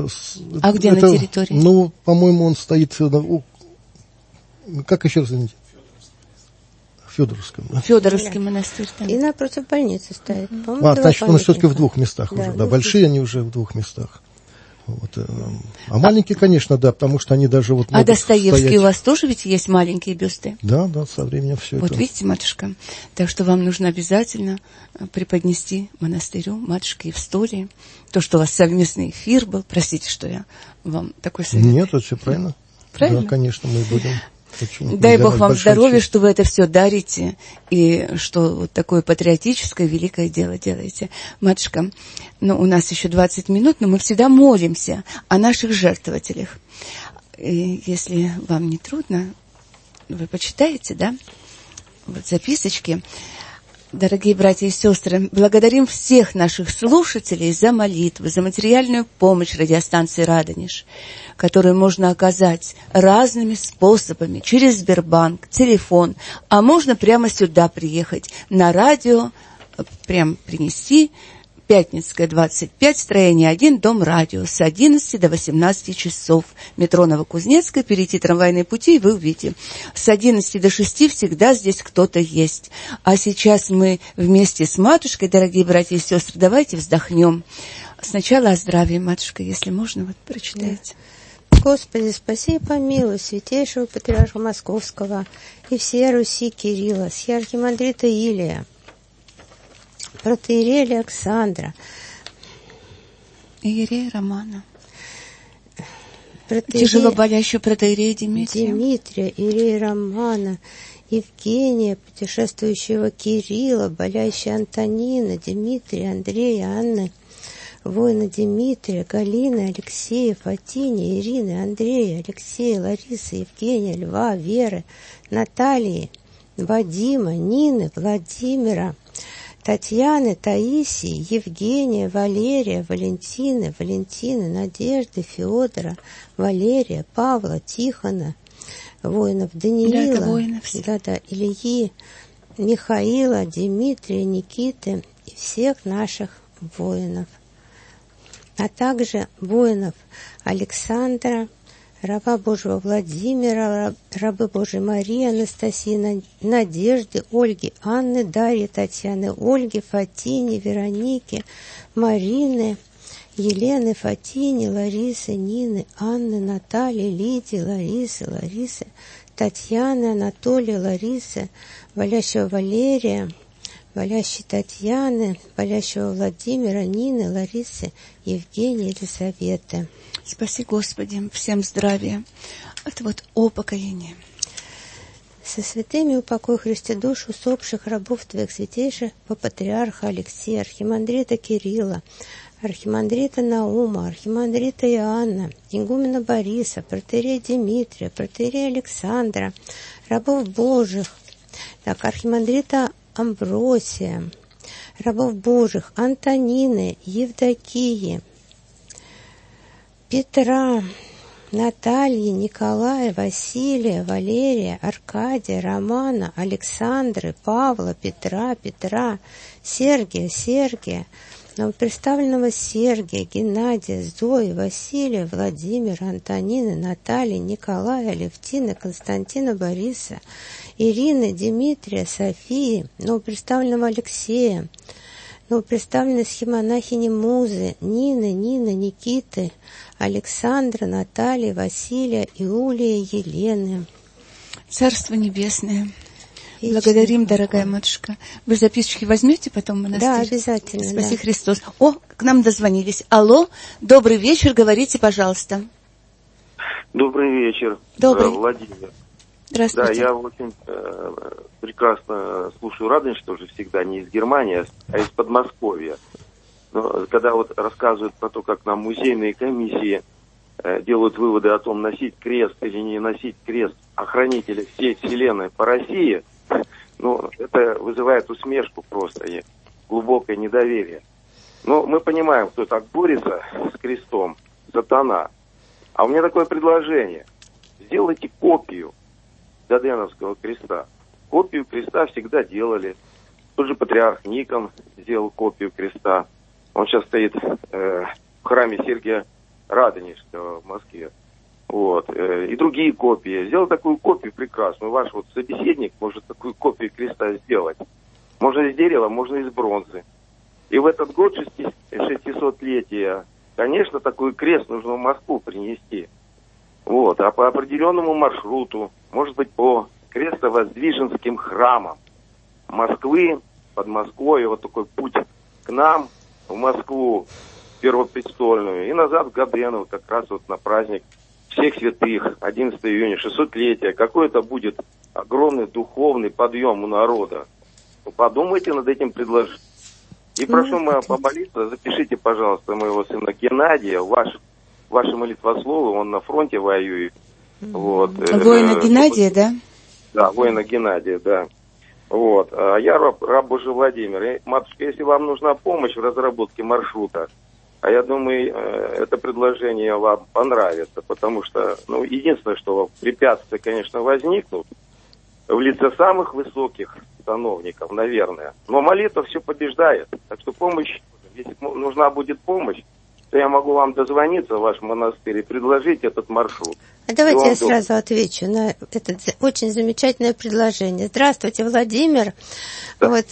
А где это, на территории? Ну, по-моему, он стоит... Как еще раз, извините? Федоровском. Да? Федоровский монастырь там. И напротив больницы стоит. А, значит, он все-таки в двух местах да, уже. Да, большие они уже в двух местах. Вот. А маленькие, конечно, да, потому что они даже вот... А Достоевский стоять... у вас тоже ведь есть маленькие бюсты? Да, да, со временем все вот это. Вот видите, матушка, так что вам нужно обязательно преподнести монастырю, матушке Евстолии, то, что у вас совместный эфир был. Простите, что я вам такой совет. Нет, это все правильно. Правильно? Да, конечно, мы будем... Очень Дай Бог вам здоровья, честь. что вы это все дарите, и что вот такое патриотическое великое дело делаете. Матушка, ну, у нас еще двадцать минут, но мы всегда молимся о наших жертвователях. И если вам не трудно, вы почитаете, да? Вот записочки. Дорогие братья и сестры, благодарим всех наших слушателей за молитвы, за материальную помощь радиостанции «Радонеж», которую можно оказать разными способами, через Сбербанк, телефон, а можно прямо сюда приехать, на радио, прям принести, Пятницкая, двадцать пять, строение один, дом радио, с одиннадцати до восемнадцати часов. Метро Новокузнецкая, перейти трамвайные пути, и вы увидите. С одиннадцати до шести всегда здесь кто-то есть. А сейчас мы вместе с матушкой, дорогие братья и сестры, давайте вздохнем. Сначала о здравии, матушка, если можно, вот прочитайте. Господи, спаси и помилуй святейшего патриарха Московского и всей Руси Кирилла, архимандрита Илия, протоиерея Александра, иерея Романа, протоиерея... тяжело болящего протоиерея Дмитрия, Дмитрия, иерея Романа, Евгения, путешествующего Кирилла, болящей Антонина, Дмитрия, Андрея, Анны, воина Дмитрия, Галины, Алексея, Фатини, Ирины, Андрея, Алексея, Ларисы, Евгения, Льва, Веры, Натальи, Вадима, Нины, Владимира, Татьяны, Таисии, Евгения, Валерия, Валентины, Валентины, Надежды, Федора, Валерия, Павла, Тихона, воинов Даниила, да, воинов. Да, да, Ильи, Михаила, Дмитрия, Никиты и всех наших воинов, а также воинов Александра, раба Божьего Владимира, рабы Божьей Марии, Анастасии, Надежды, Ольги, Анны, Дарьи, Татьяны, Ольги, Фатини, Вероники, Марины, Елены, Фатини, Ларисы, Нины, Анны, Натальи, Лидии, Ларисы, Ларисы, Татьяны, Анатолия, Ларисы, Валящего Валерия, Валящей Татьяны, Валящего Владимира, Нины, Ларисы, Евгения, Елизаветы. Спаси, Господи, всем здравия. Это вот о покаянии. Со святыми упокой, Христе, душ усопших рабов Твоих, святейших по патриарха Алексея, архимандрита Кирилла, архимандрита Наума, архимандрита Иоанна, игумена Бориса, протоиерея Дмитрия, протоиерея Александра, рабов Божьих, так, архимандрита Амбросия, рабов Божьих, Антонины, Евдокии, Петра, Натальи, Николая, Василия, Валерия, Аркадия, Романа, Александры, Павла, Петра, Петра, Сергия, Сергия, новоприставленного Сергия, Геннадия, Зои, Василия, Владимира, Антонины, Натальи, Николая, Алевтины, Константина, Бориса, Ирины, Дмитрия, Софии, новоприставленного Алексея, новоприставленной схемонахини Музы, Нины, Нины, Никиты, Александра, Натальи, Василия, Иулия, Елены. Царство Небесное. Вечное. Благодарим, дорогая матушка. Вы записочки возьмете потом в монастырь? Да, обязательно. Спаси да. Христос. О, к нам дозвонились. Алло, добрый вечер, говорите, пожалуйста. Добрый вечер, Добрый. Владимир. Здравствуйте. Да, я очень э, прекрасно слушаю Радонеж, тоже всегда не из Германии, а из Подмосковья. Но когда вот рассказывают про то, как нам музейные комиссии э, делают выводы о том, носить крест или не носить крест охранителя всей вселенной по России, ну, это вызывает усмешку просто и глубокое недоверие. Но мы понимаем, кто так борется с крестом, сатана. А у меня такое предложение. Сделайте копию Гаденовского креста. Копию креста всегда делали. Тот же патриарх Никон сделал копию креста. Он сейчас стоит э, в храме Сергия Радонежского в Москве. Вот, и другие копии. Сделал такую копию прекрасную. Ваш вот собеседник может такую копию креста сделать. Можно из дерева, можно из бронзы. И в этот год шестисотлетия, конечно, такой крест нужно в Москву принести. Вот, а по определенному маршруту, может быть, по крестовоздвиженским храмам Москвы, Подмосковья, вот такой путь к нам, в Москву, Первопрестольную, и назад в Гаденово, как раз вот на праздник всех святых, одиннадцатого июня, шестисотлетия. Какой это будет огромный духовный подъем у народа. Подумайте над этим предложением. И прошу меня помолиться, запишите, пожалуйста, моего сына Геннадия, ваш, ваши молитвословы, он на фронте воюет. Вот. Воина Геннадия, да? Да, воина Геннадия, да. Вот. А я раб, раб Божий Владимир. И, матушка, если вам нужна помощь в разработке маршрута, а я думаю, это предложение вам понравится, потому что, ну, единственное, что препятствия, конечно, возникнут в лице самых высоких сановников, наверное. Но молитва все побеждает. Так что помощь, если нужна будет помощь, то я могу вам дозвониться в ваш монастырь и предложить этот маршрут. А давайте я сразу должен... отвечу на это очень замечательное предложение. Здравствуйте, Владимир. Да. Вот,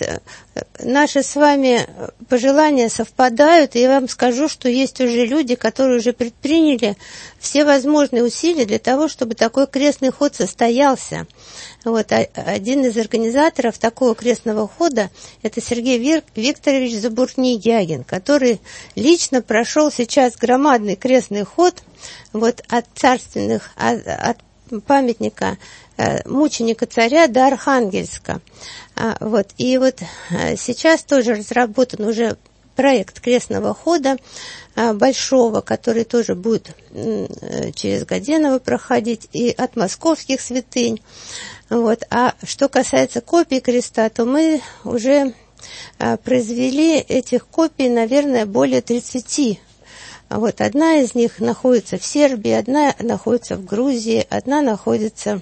наши с вами пожелания совпадают, и я вам скажу, что есть уже люди, которые уже предприняли все возможные усилия для того, чтобы такой крестный ход состоялся. Вот, а, один из организаторов такого крестного хода – это Сергей Вик, Викторович Забурний-Ягин, который лично прошел сейчас громадный крестный ход вот, от царственных, от, от памятника э, мученика царя до Архангельска. А, вот, и вот а, сейчас тоже разработан уже проект крестного хода а, большого, который тоже будет м, через Гаденово проходить, и от московских святынь. Вот. А что касается копий креста, то мы уже а, произвели этих копий, наверное, более тридцати. Вот. Одна из них находится в Сербии, одна находится в Грузии, одна находится...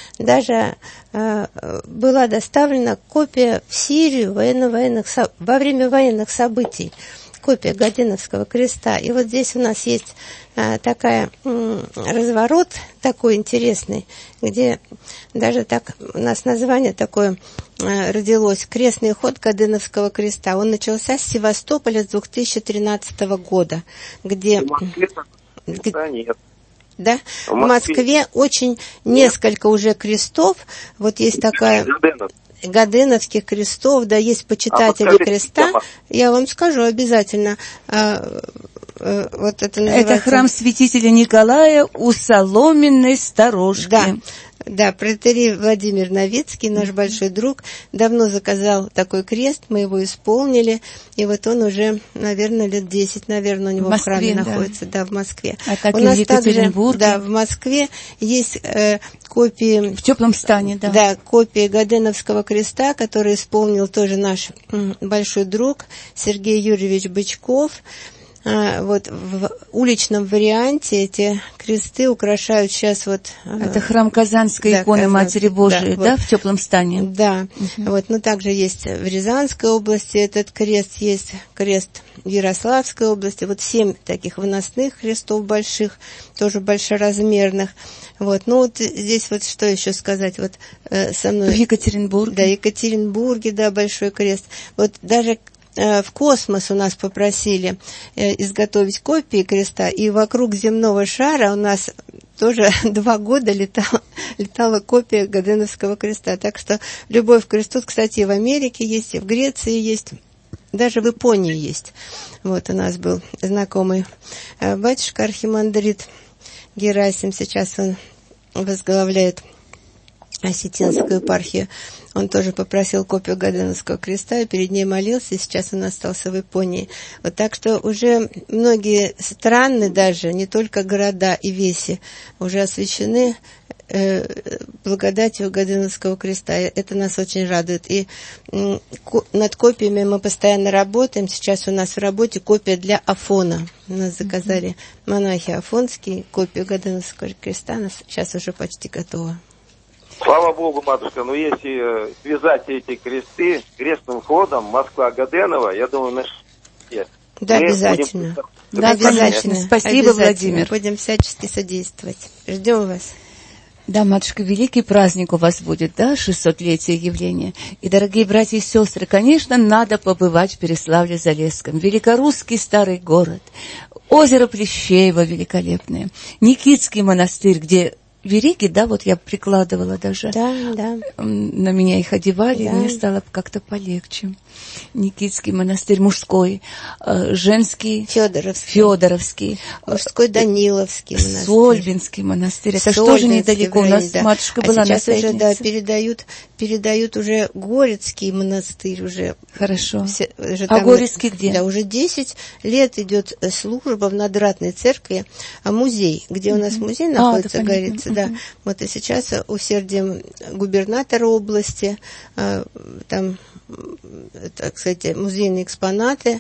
Даже а, была доставлена копия в Сирию военно-военных, во время военных событий. Копия Гаденовского креста. И вот здесь у нас есть а, такая м, разворот такой интересный, где даже так у нас название такое а, родилось: крестный ход Гаденовского креста. Он начался с Севастополя с две тысячи тринадцатого года, где... В Москве креста нет. Да? В Москве, в Москве очень нет. Несколько уже крестов. Вот есть такая... Гаденовских крестов, да, есть почитатели а креста. Тема. Я вам скажу обязательно. А, а, вот это называется... Это храм святителя Николая у Соломенной сторожки. Да. Да, протоиерей Владимир Новицкий, наш mm-hmm. большой друг, давно заказал такой крест, мы его исполнили, и вот он уже, наверное, лет десять, наверное, у него в, Москве, в храме да. находится, да, в Москве. А так у и нас в Екатеринбурге. Также, да, в Москве есть э, копии... В теплом стане, да. Да, копии Гаденовского креста, который исполнил тоже наш м, большой друг Сергей Юрьевич Бычков. А, вот в уличном варианте эти кресты украшают сейчас вот... Это храм Казанской да, иконы Казанской, Матери Божией, да, да, вот, в теплом стане? Да, угу. Вот, ну также есть в Рязанской области этот крест, есть крест в Ярославской области, вот семь таких выносных крестов больших, тоже большеразмерных. Вот, ну вот здесь вот что еще сказать, вот э, со мной... В Екатеринбурге. Да, Екатеринбурге, да, большой крест. Вот даже... В космос у нас попросили изготовить копии креста, и вокруг земного шара у нас тоже два года летала, летала копия Гаденовского креста. Так что любовь к кресту, кстати, и в Америке есть, и в Греции есть, даже в Японии есть. Вот у нас был знакомый батюшка архимандрит Герасим, сейчас он возглавляет Осетинскую епархию. Он тоже попросил копию Гаденовского креста и перед ней молился, и сейчас он остался в Японии. Вот так что уже многие страны, даже не только города и веси, уже освящены э, благодатью Гаденовского креста. Это нас очень радует. И э, ко- над копиями мы постоянно работаем. Сейчас у нас в работе копия для Афона. У нас заказали монахи афонские копию Гаденовского креста. Она сейчас уже почти готова. Слава Богу, матушка, но если э, связать эти кресты крестным ходом Москва-Гаденово, я думаю, на да, обязательно. Будем Да, обязательно. Спасибо, обязательно. Владимир. Будем всячески содействовать. Ждем вас. Да, матушка, великий праздник у вас будет, да, шестисотлетие явления. И, дорогие братья и сестры, конечно, надо побывать в Переславле-Залесском. Великорусский старый город, озеро Плещеево великолепное, Никитский монастырь, где вериги, да, вот я прикладывала даже. Да, да. На меня их одевали, да. и мне стало как-то полегче. Никитский монастырь, мужской, э, женский, Федоровский, Федоровский, мужской Даниловский монастырь, Сольбинский монастырь. Это же тоже недалеко. У нас да. матушка а была сейчас наследница. уже, да, передают, передают уже Горецкий монастырь уже. Хорошо. Все, уже а там, Горецкий где? Да, уже десять лет идет служба в Надратной церкви, а музей, где mm-hmm. у нас музей находится, а, говорится, mm-hmm. да. Вот и сейчас усердием губернатора области, там, так сказать, музейные экспонаты,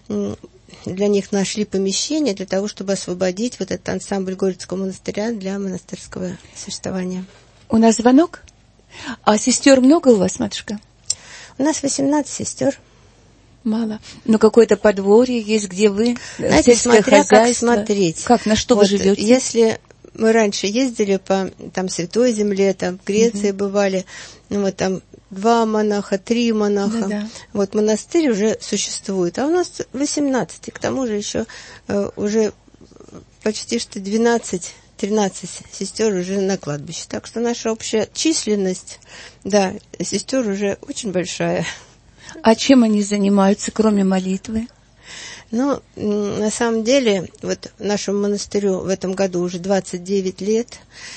для них нашли помещение для того, чтобы освободить вот этот ансамбль Горецкого монастыря для монастырского существования. У нас звонок? А сестер много у вас, матушка? У нас восемнадцать сестер. Мало. Но какое-то подворье есть, где вы, знаете, сельское смотря хозяйство. Как смотреть. Как, на что вот, вы живете? Если мы раньше ездили по там Святой Земле, там в Греции mm-hmm. бывали, ну, вот там два монаха, три монаха. Да-да. Вот монастырь уже существует, а у нас восемнадцать, и к тому же еще э, уже почти что двенадцать-тринадцать сестер уже на кладбище. Так что наша общая численность, да, сестер уже очень большая. А чем они занимаются, кроме молитвы? Ну, на самом деле, вот нашему монастырю в этом году уже двадцать девять лет,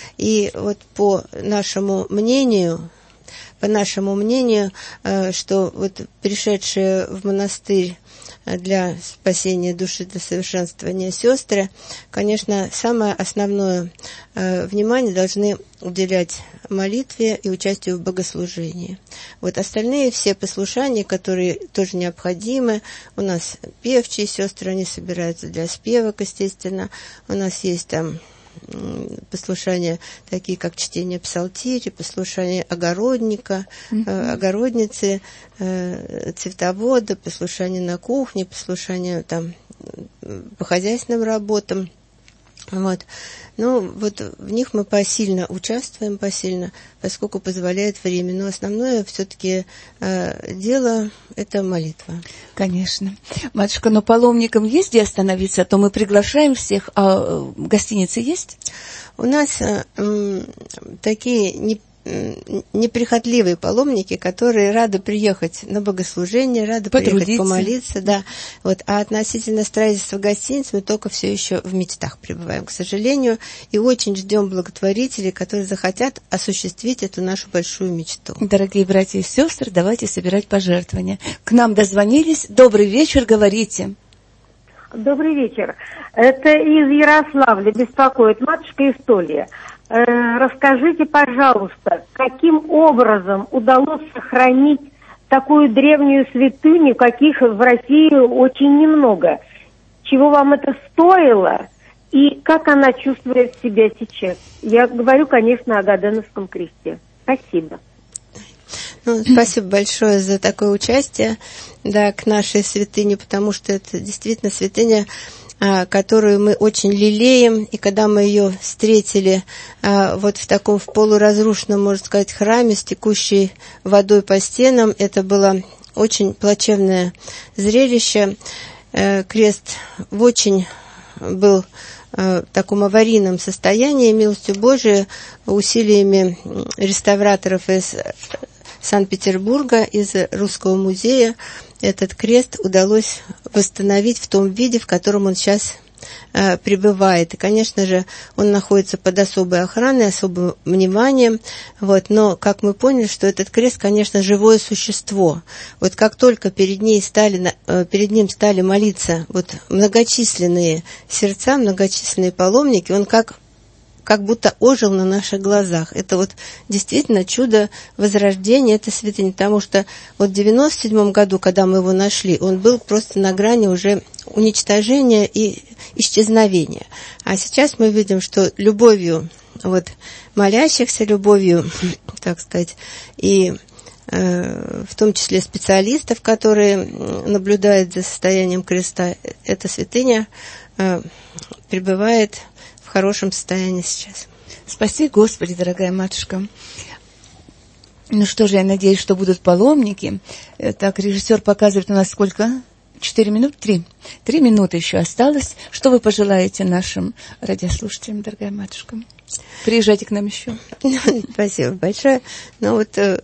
и вот по нашему мнению, по нашему мнению, что вот пришедшие в монастырь для спасения души до совершенствования сестры, конечно, самое основное внимание должны уделять молитве и участию в богослужении. Вот остальные все послушания, которые тоже необходимы, у нас певчие сестры, они собираются для спевок, естественно, у нас есть там послушания такие, как чтение псалтири, послушание огородника, mm-hmm. э, огородницы, э, цветовода, послушание на кухне, послушание там по хозяйственным работам. Вот. Ну, вот в них мы посильно участвуем, посильно, поскольку позволяет время. Но основное все-таки э, дело – это молитва. Конечно. Матушка, но паломникам есть где остановиться? А то мы приглашаем всех. А гостиницы есть? У нас э, э, такие не неприхотливые паломники, которые рады приехать на богослужение, рады приехать помолиться, да. Вот. А относительно строительства гостиниц мы только все еще в мечтах пребываем, к сожалению, и очень ждем благотворителей, которые захотят осуществить эту нашу большую мечту. Дорогие братья и сестры, давайте собирать пожертвования. К нам дозвонились. Добрый вечер, говорите. Добрый вечер. Это из Ярославля беспокоит матушка Истолия. Расскажите, пожалуйста, каким образом удалось сохранить такую древнюю святыню, каких в России очень немного? Чего вам это стоило и как она чувствует себя сейчас? Я говорю, конечно, о Гаденовском кресте. Спасибо. Ну, спасибо большое за такое участие, да, к нашей святыне, потому что это действительно святыня, которую мы очень лелеем, и когда мы ее встретили а, вот в таком в полуразрушенном, можно сказать, храме с текущей водой по стенам, это было очень плачевное зрелище. Э, крест в очень был э, в таком аварийном состоянии, милостью Божией, усилиями реставраторов из Санкт-Петербурга, из Русского музея, этот крест удалось восстановить в том виде, в котором он сейчас э, пребывает. И, конечно же, он находится под особой охраной, особым вниманием. Вот. Но, как мы поняли, что этот крест, конечно, живое существо. Вот как только перед, ней стали, э, перед ним стали молиться вот, многочисленные сердца, многочисленные паломники, он как... как будто ожил на наших глазах. Это вот действительно чудо возрождения этой святыни, потому что вот в девяносто седьмом году, когда мы его нашли, он был просто на грани уже уничтожения и исчезновения. А сейчас мы видим, что любовью вот молящихся, любовью, так сказать, и э, в том числе специалистов, которые наблюдают за состоянием креста, эта святыня э, пребывает в хорошем состоянии сейчас. Спаси Господи, дорогая матушка. Ну что же, я надеюсь, что будут паломники. Так, режиссер показывает у нас сколько? Четыре минуты? Три. Три минуты еще осталось. Что вы пожелаете нашим радиослушателям, дорогая матушка? Приезжайте к нам еще. Спасибо большое. Ну вот э,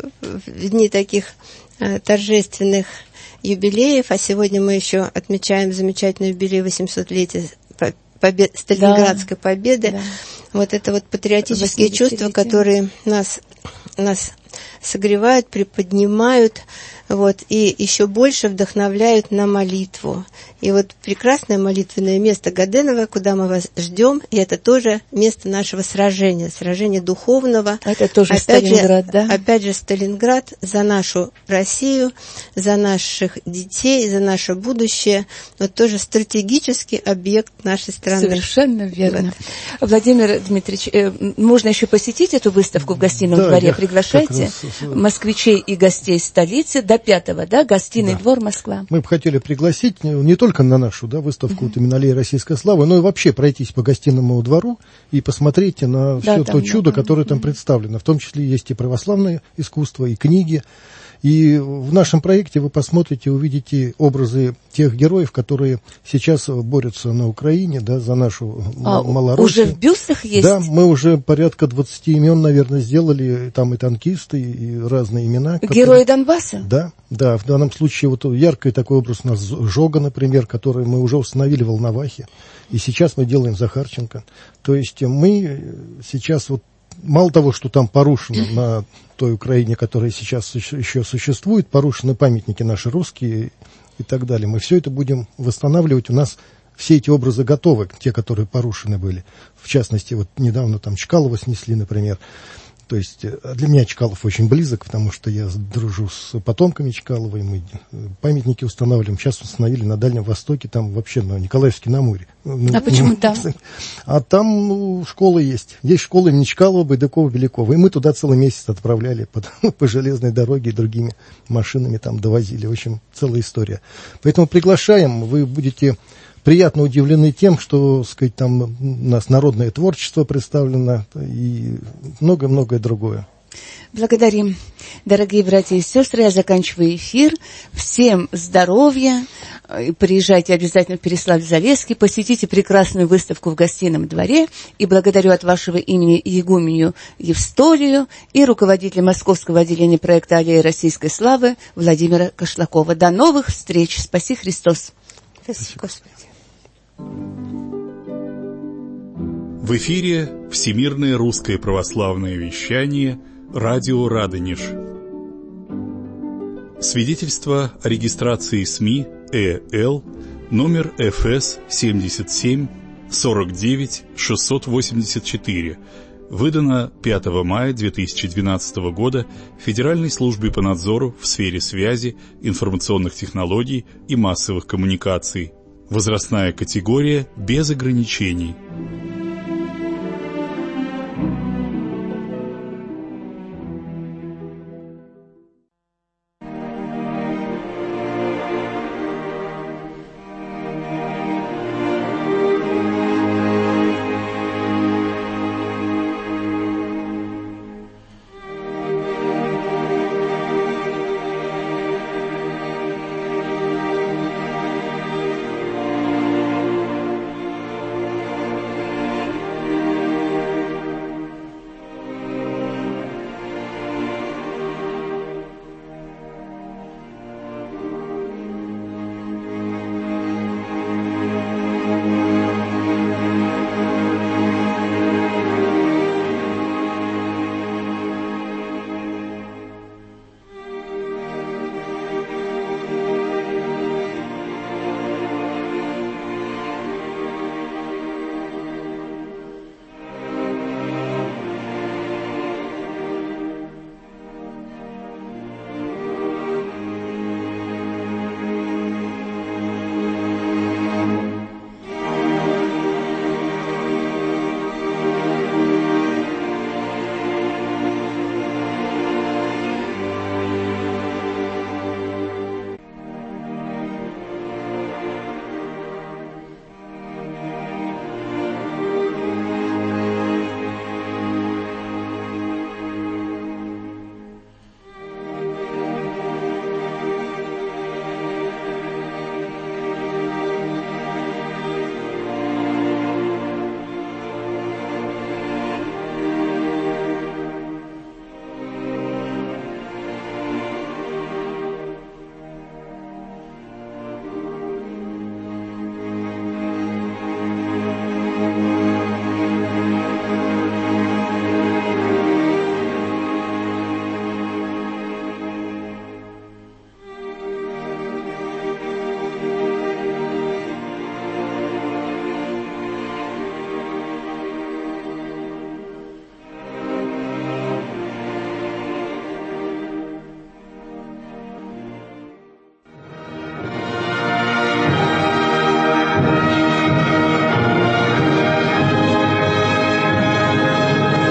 в дни таких э, торжественных юбилеев, а сегодня мы еще отмечаем замечательный юбилей восьмисотлетия побед, Сталинградской да. победы. Да. Вот это вот патриотические чувства, которые нас, нас согревают, приподнимают, вот, и еще больше вдохновляют на молитву. И вот прекрасное молитвенное место Гаденова, куда мы вас ждем, и это тоже место нашего сражения, сражения духовного. Это тоже опять Сталинград, же, да? Опять же Сталинград за нашу Россию, за наших детей, за наше будущее. Вот тоже стратегический объект нашей страны. Совершенно верно. Вот. Владимир Дмитриевич, э, можно еще посетить эту выставку в гостином да, дворе? Приглашайте раз... москвичей и гостей столицы до пятого, да, гостиный да. двор Москва. Мы бы хотели пригласить не только на нашу да, выставку uh-huh. вот, именно «Аллея российской славы», но и вообще пройтись по гостиному двору и посмотреть на да, все то чудо, много. которое там uh-huh. представлено. В том числе есть и православное искусство, и книги. И в нашем проекте вы посмотрите, увидите образы тех героев, которые сейчас борются на Украине, да, за нашу а, Малороссию. Уже в бюстах есть? Да, мы уже порядка двадцати имен, наверное, сделали. Там и танкисты, и разные имена. Герои которые... Донбасса? Да, да. В данном случае вот яркий такой образ у нас Жога, например, который мы уже установили в Волновахе. И сейчас мы делаем Захарченко. То есть мы сейчас вот мало того, что там порушено на той Украине, которая сейчас еще существует, порушены памятники наши русские и так далее. Мы все это будем восстанавливать. У нас все эти образы готовы, те, которые порушены были. В частности, вот недавно там Чкалова снесли, например. То есть для меня Чкалов очень близок, потому что я дружу с потомками Чкаловой, мы памятники устанавливаем. Сейчас установили на Дальнем Востоке, там вообще на Николаевске-на-Амуре. А почему там? А там ну, школы есть. Есть школы имени Чкалова, Байдыкова, Белякова. И мы туда целый месяц отправляли под, по железной дороге и другими машинами там довозили. В общем, целая история. Поэтому приглашаем, вы будете... приятно удивлены тем, что, сказать, там у нас народное творчество представлено и многое-многое другое. Благодарим. Дорогие братья и сестры, я заканчиваю эфир. Всем здоровья. Приезжайте обязательно в Переславль-Залесский, посетите прекрасную выставку в гостином дворе. И благодарю от вашего имени игуменью Евстолию и руководителя Московского отделения проекта «Аллея российской славы» Владимира Кошлакова. До новых встреч. Спаси Христос. Спасибо, Господи. В эфире Всемирное русское православное вещание «Радио Радонеж». Свидетельство о регистрации СМИ ЭЛ номер эф эс семьдесят семь сорок девять шестьсот восемьдесят четыре, выдано пятого мая две тысячи двенадцатого года Федеральной службой по надзору в сфере связи, информационных технологий и массовых коммуникаций. Возрастная категория без ограничений.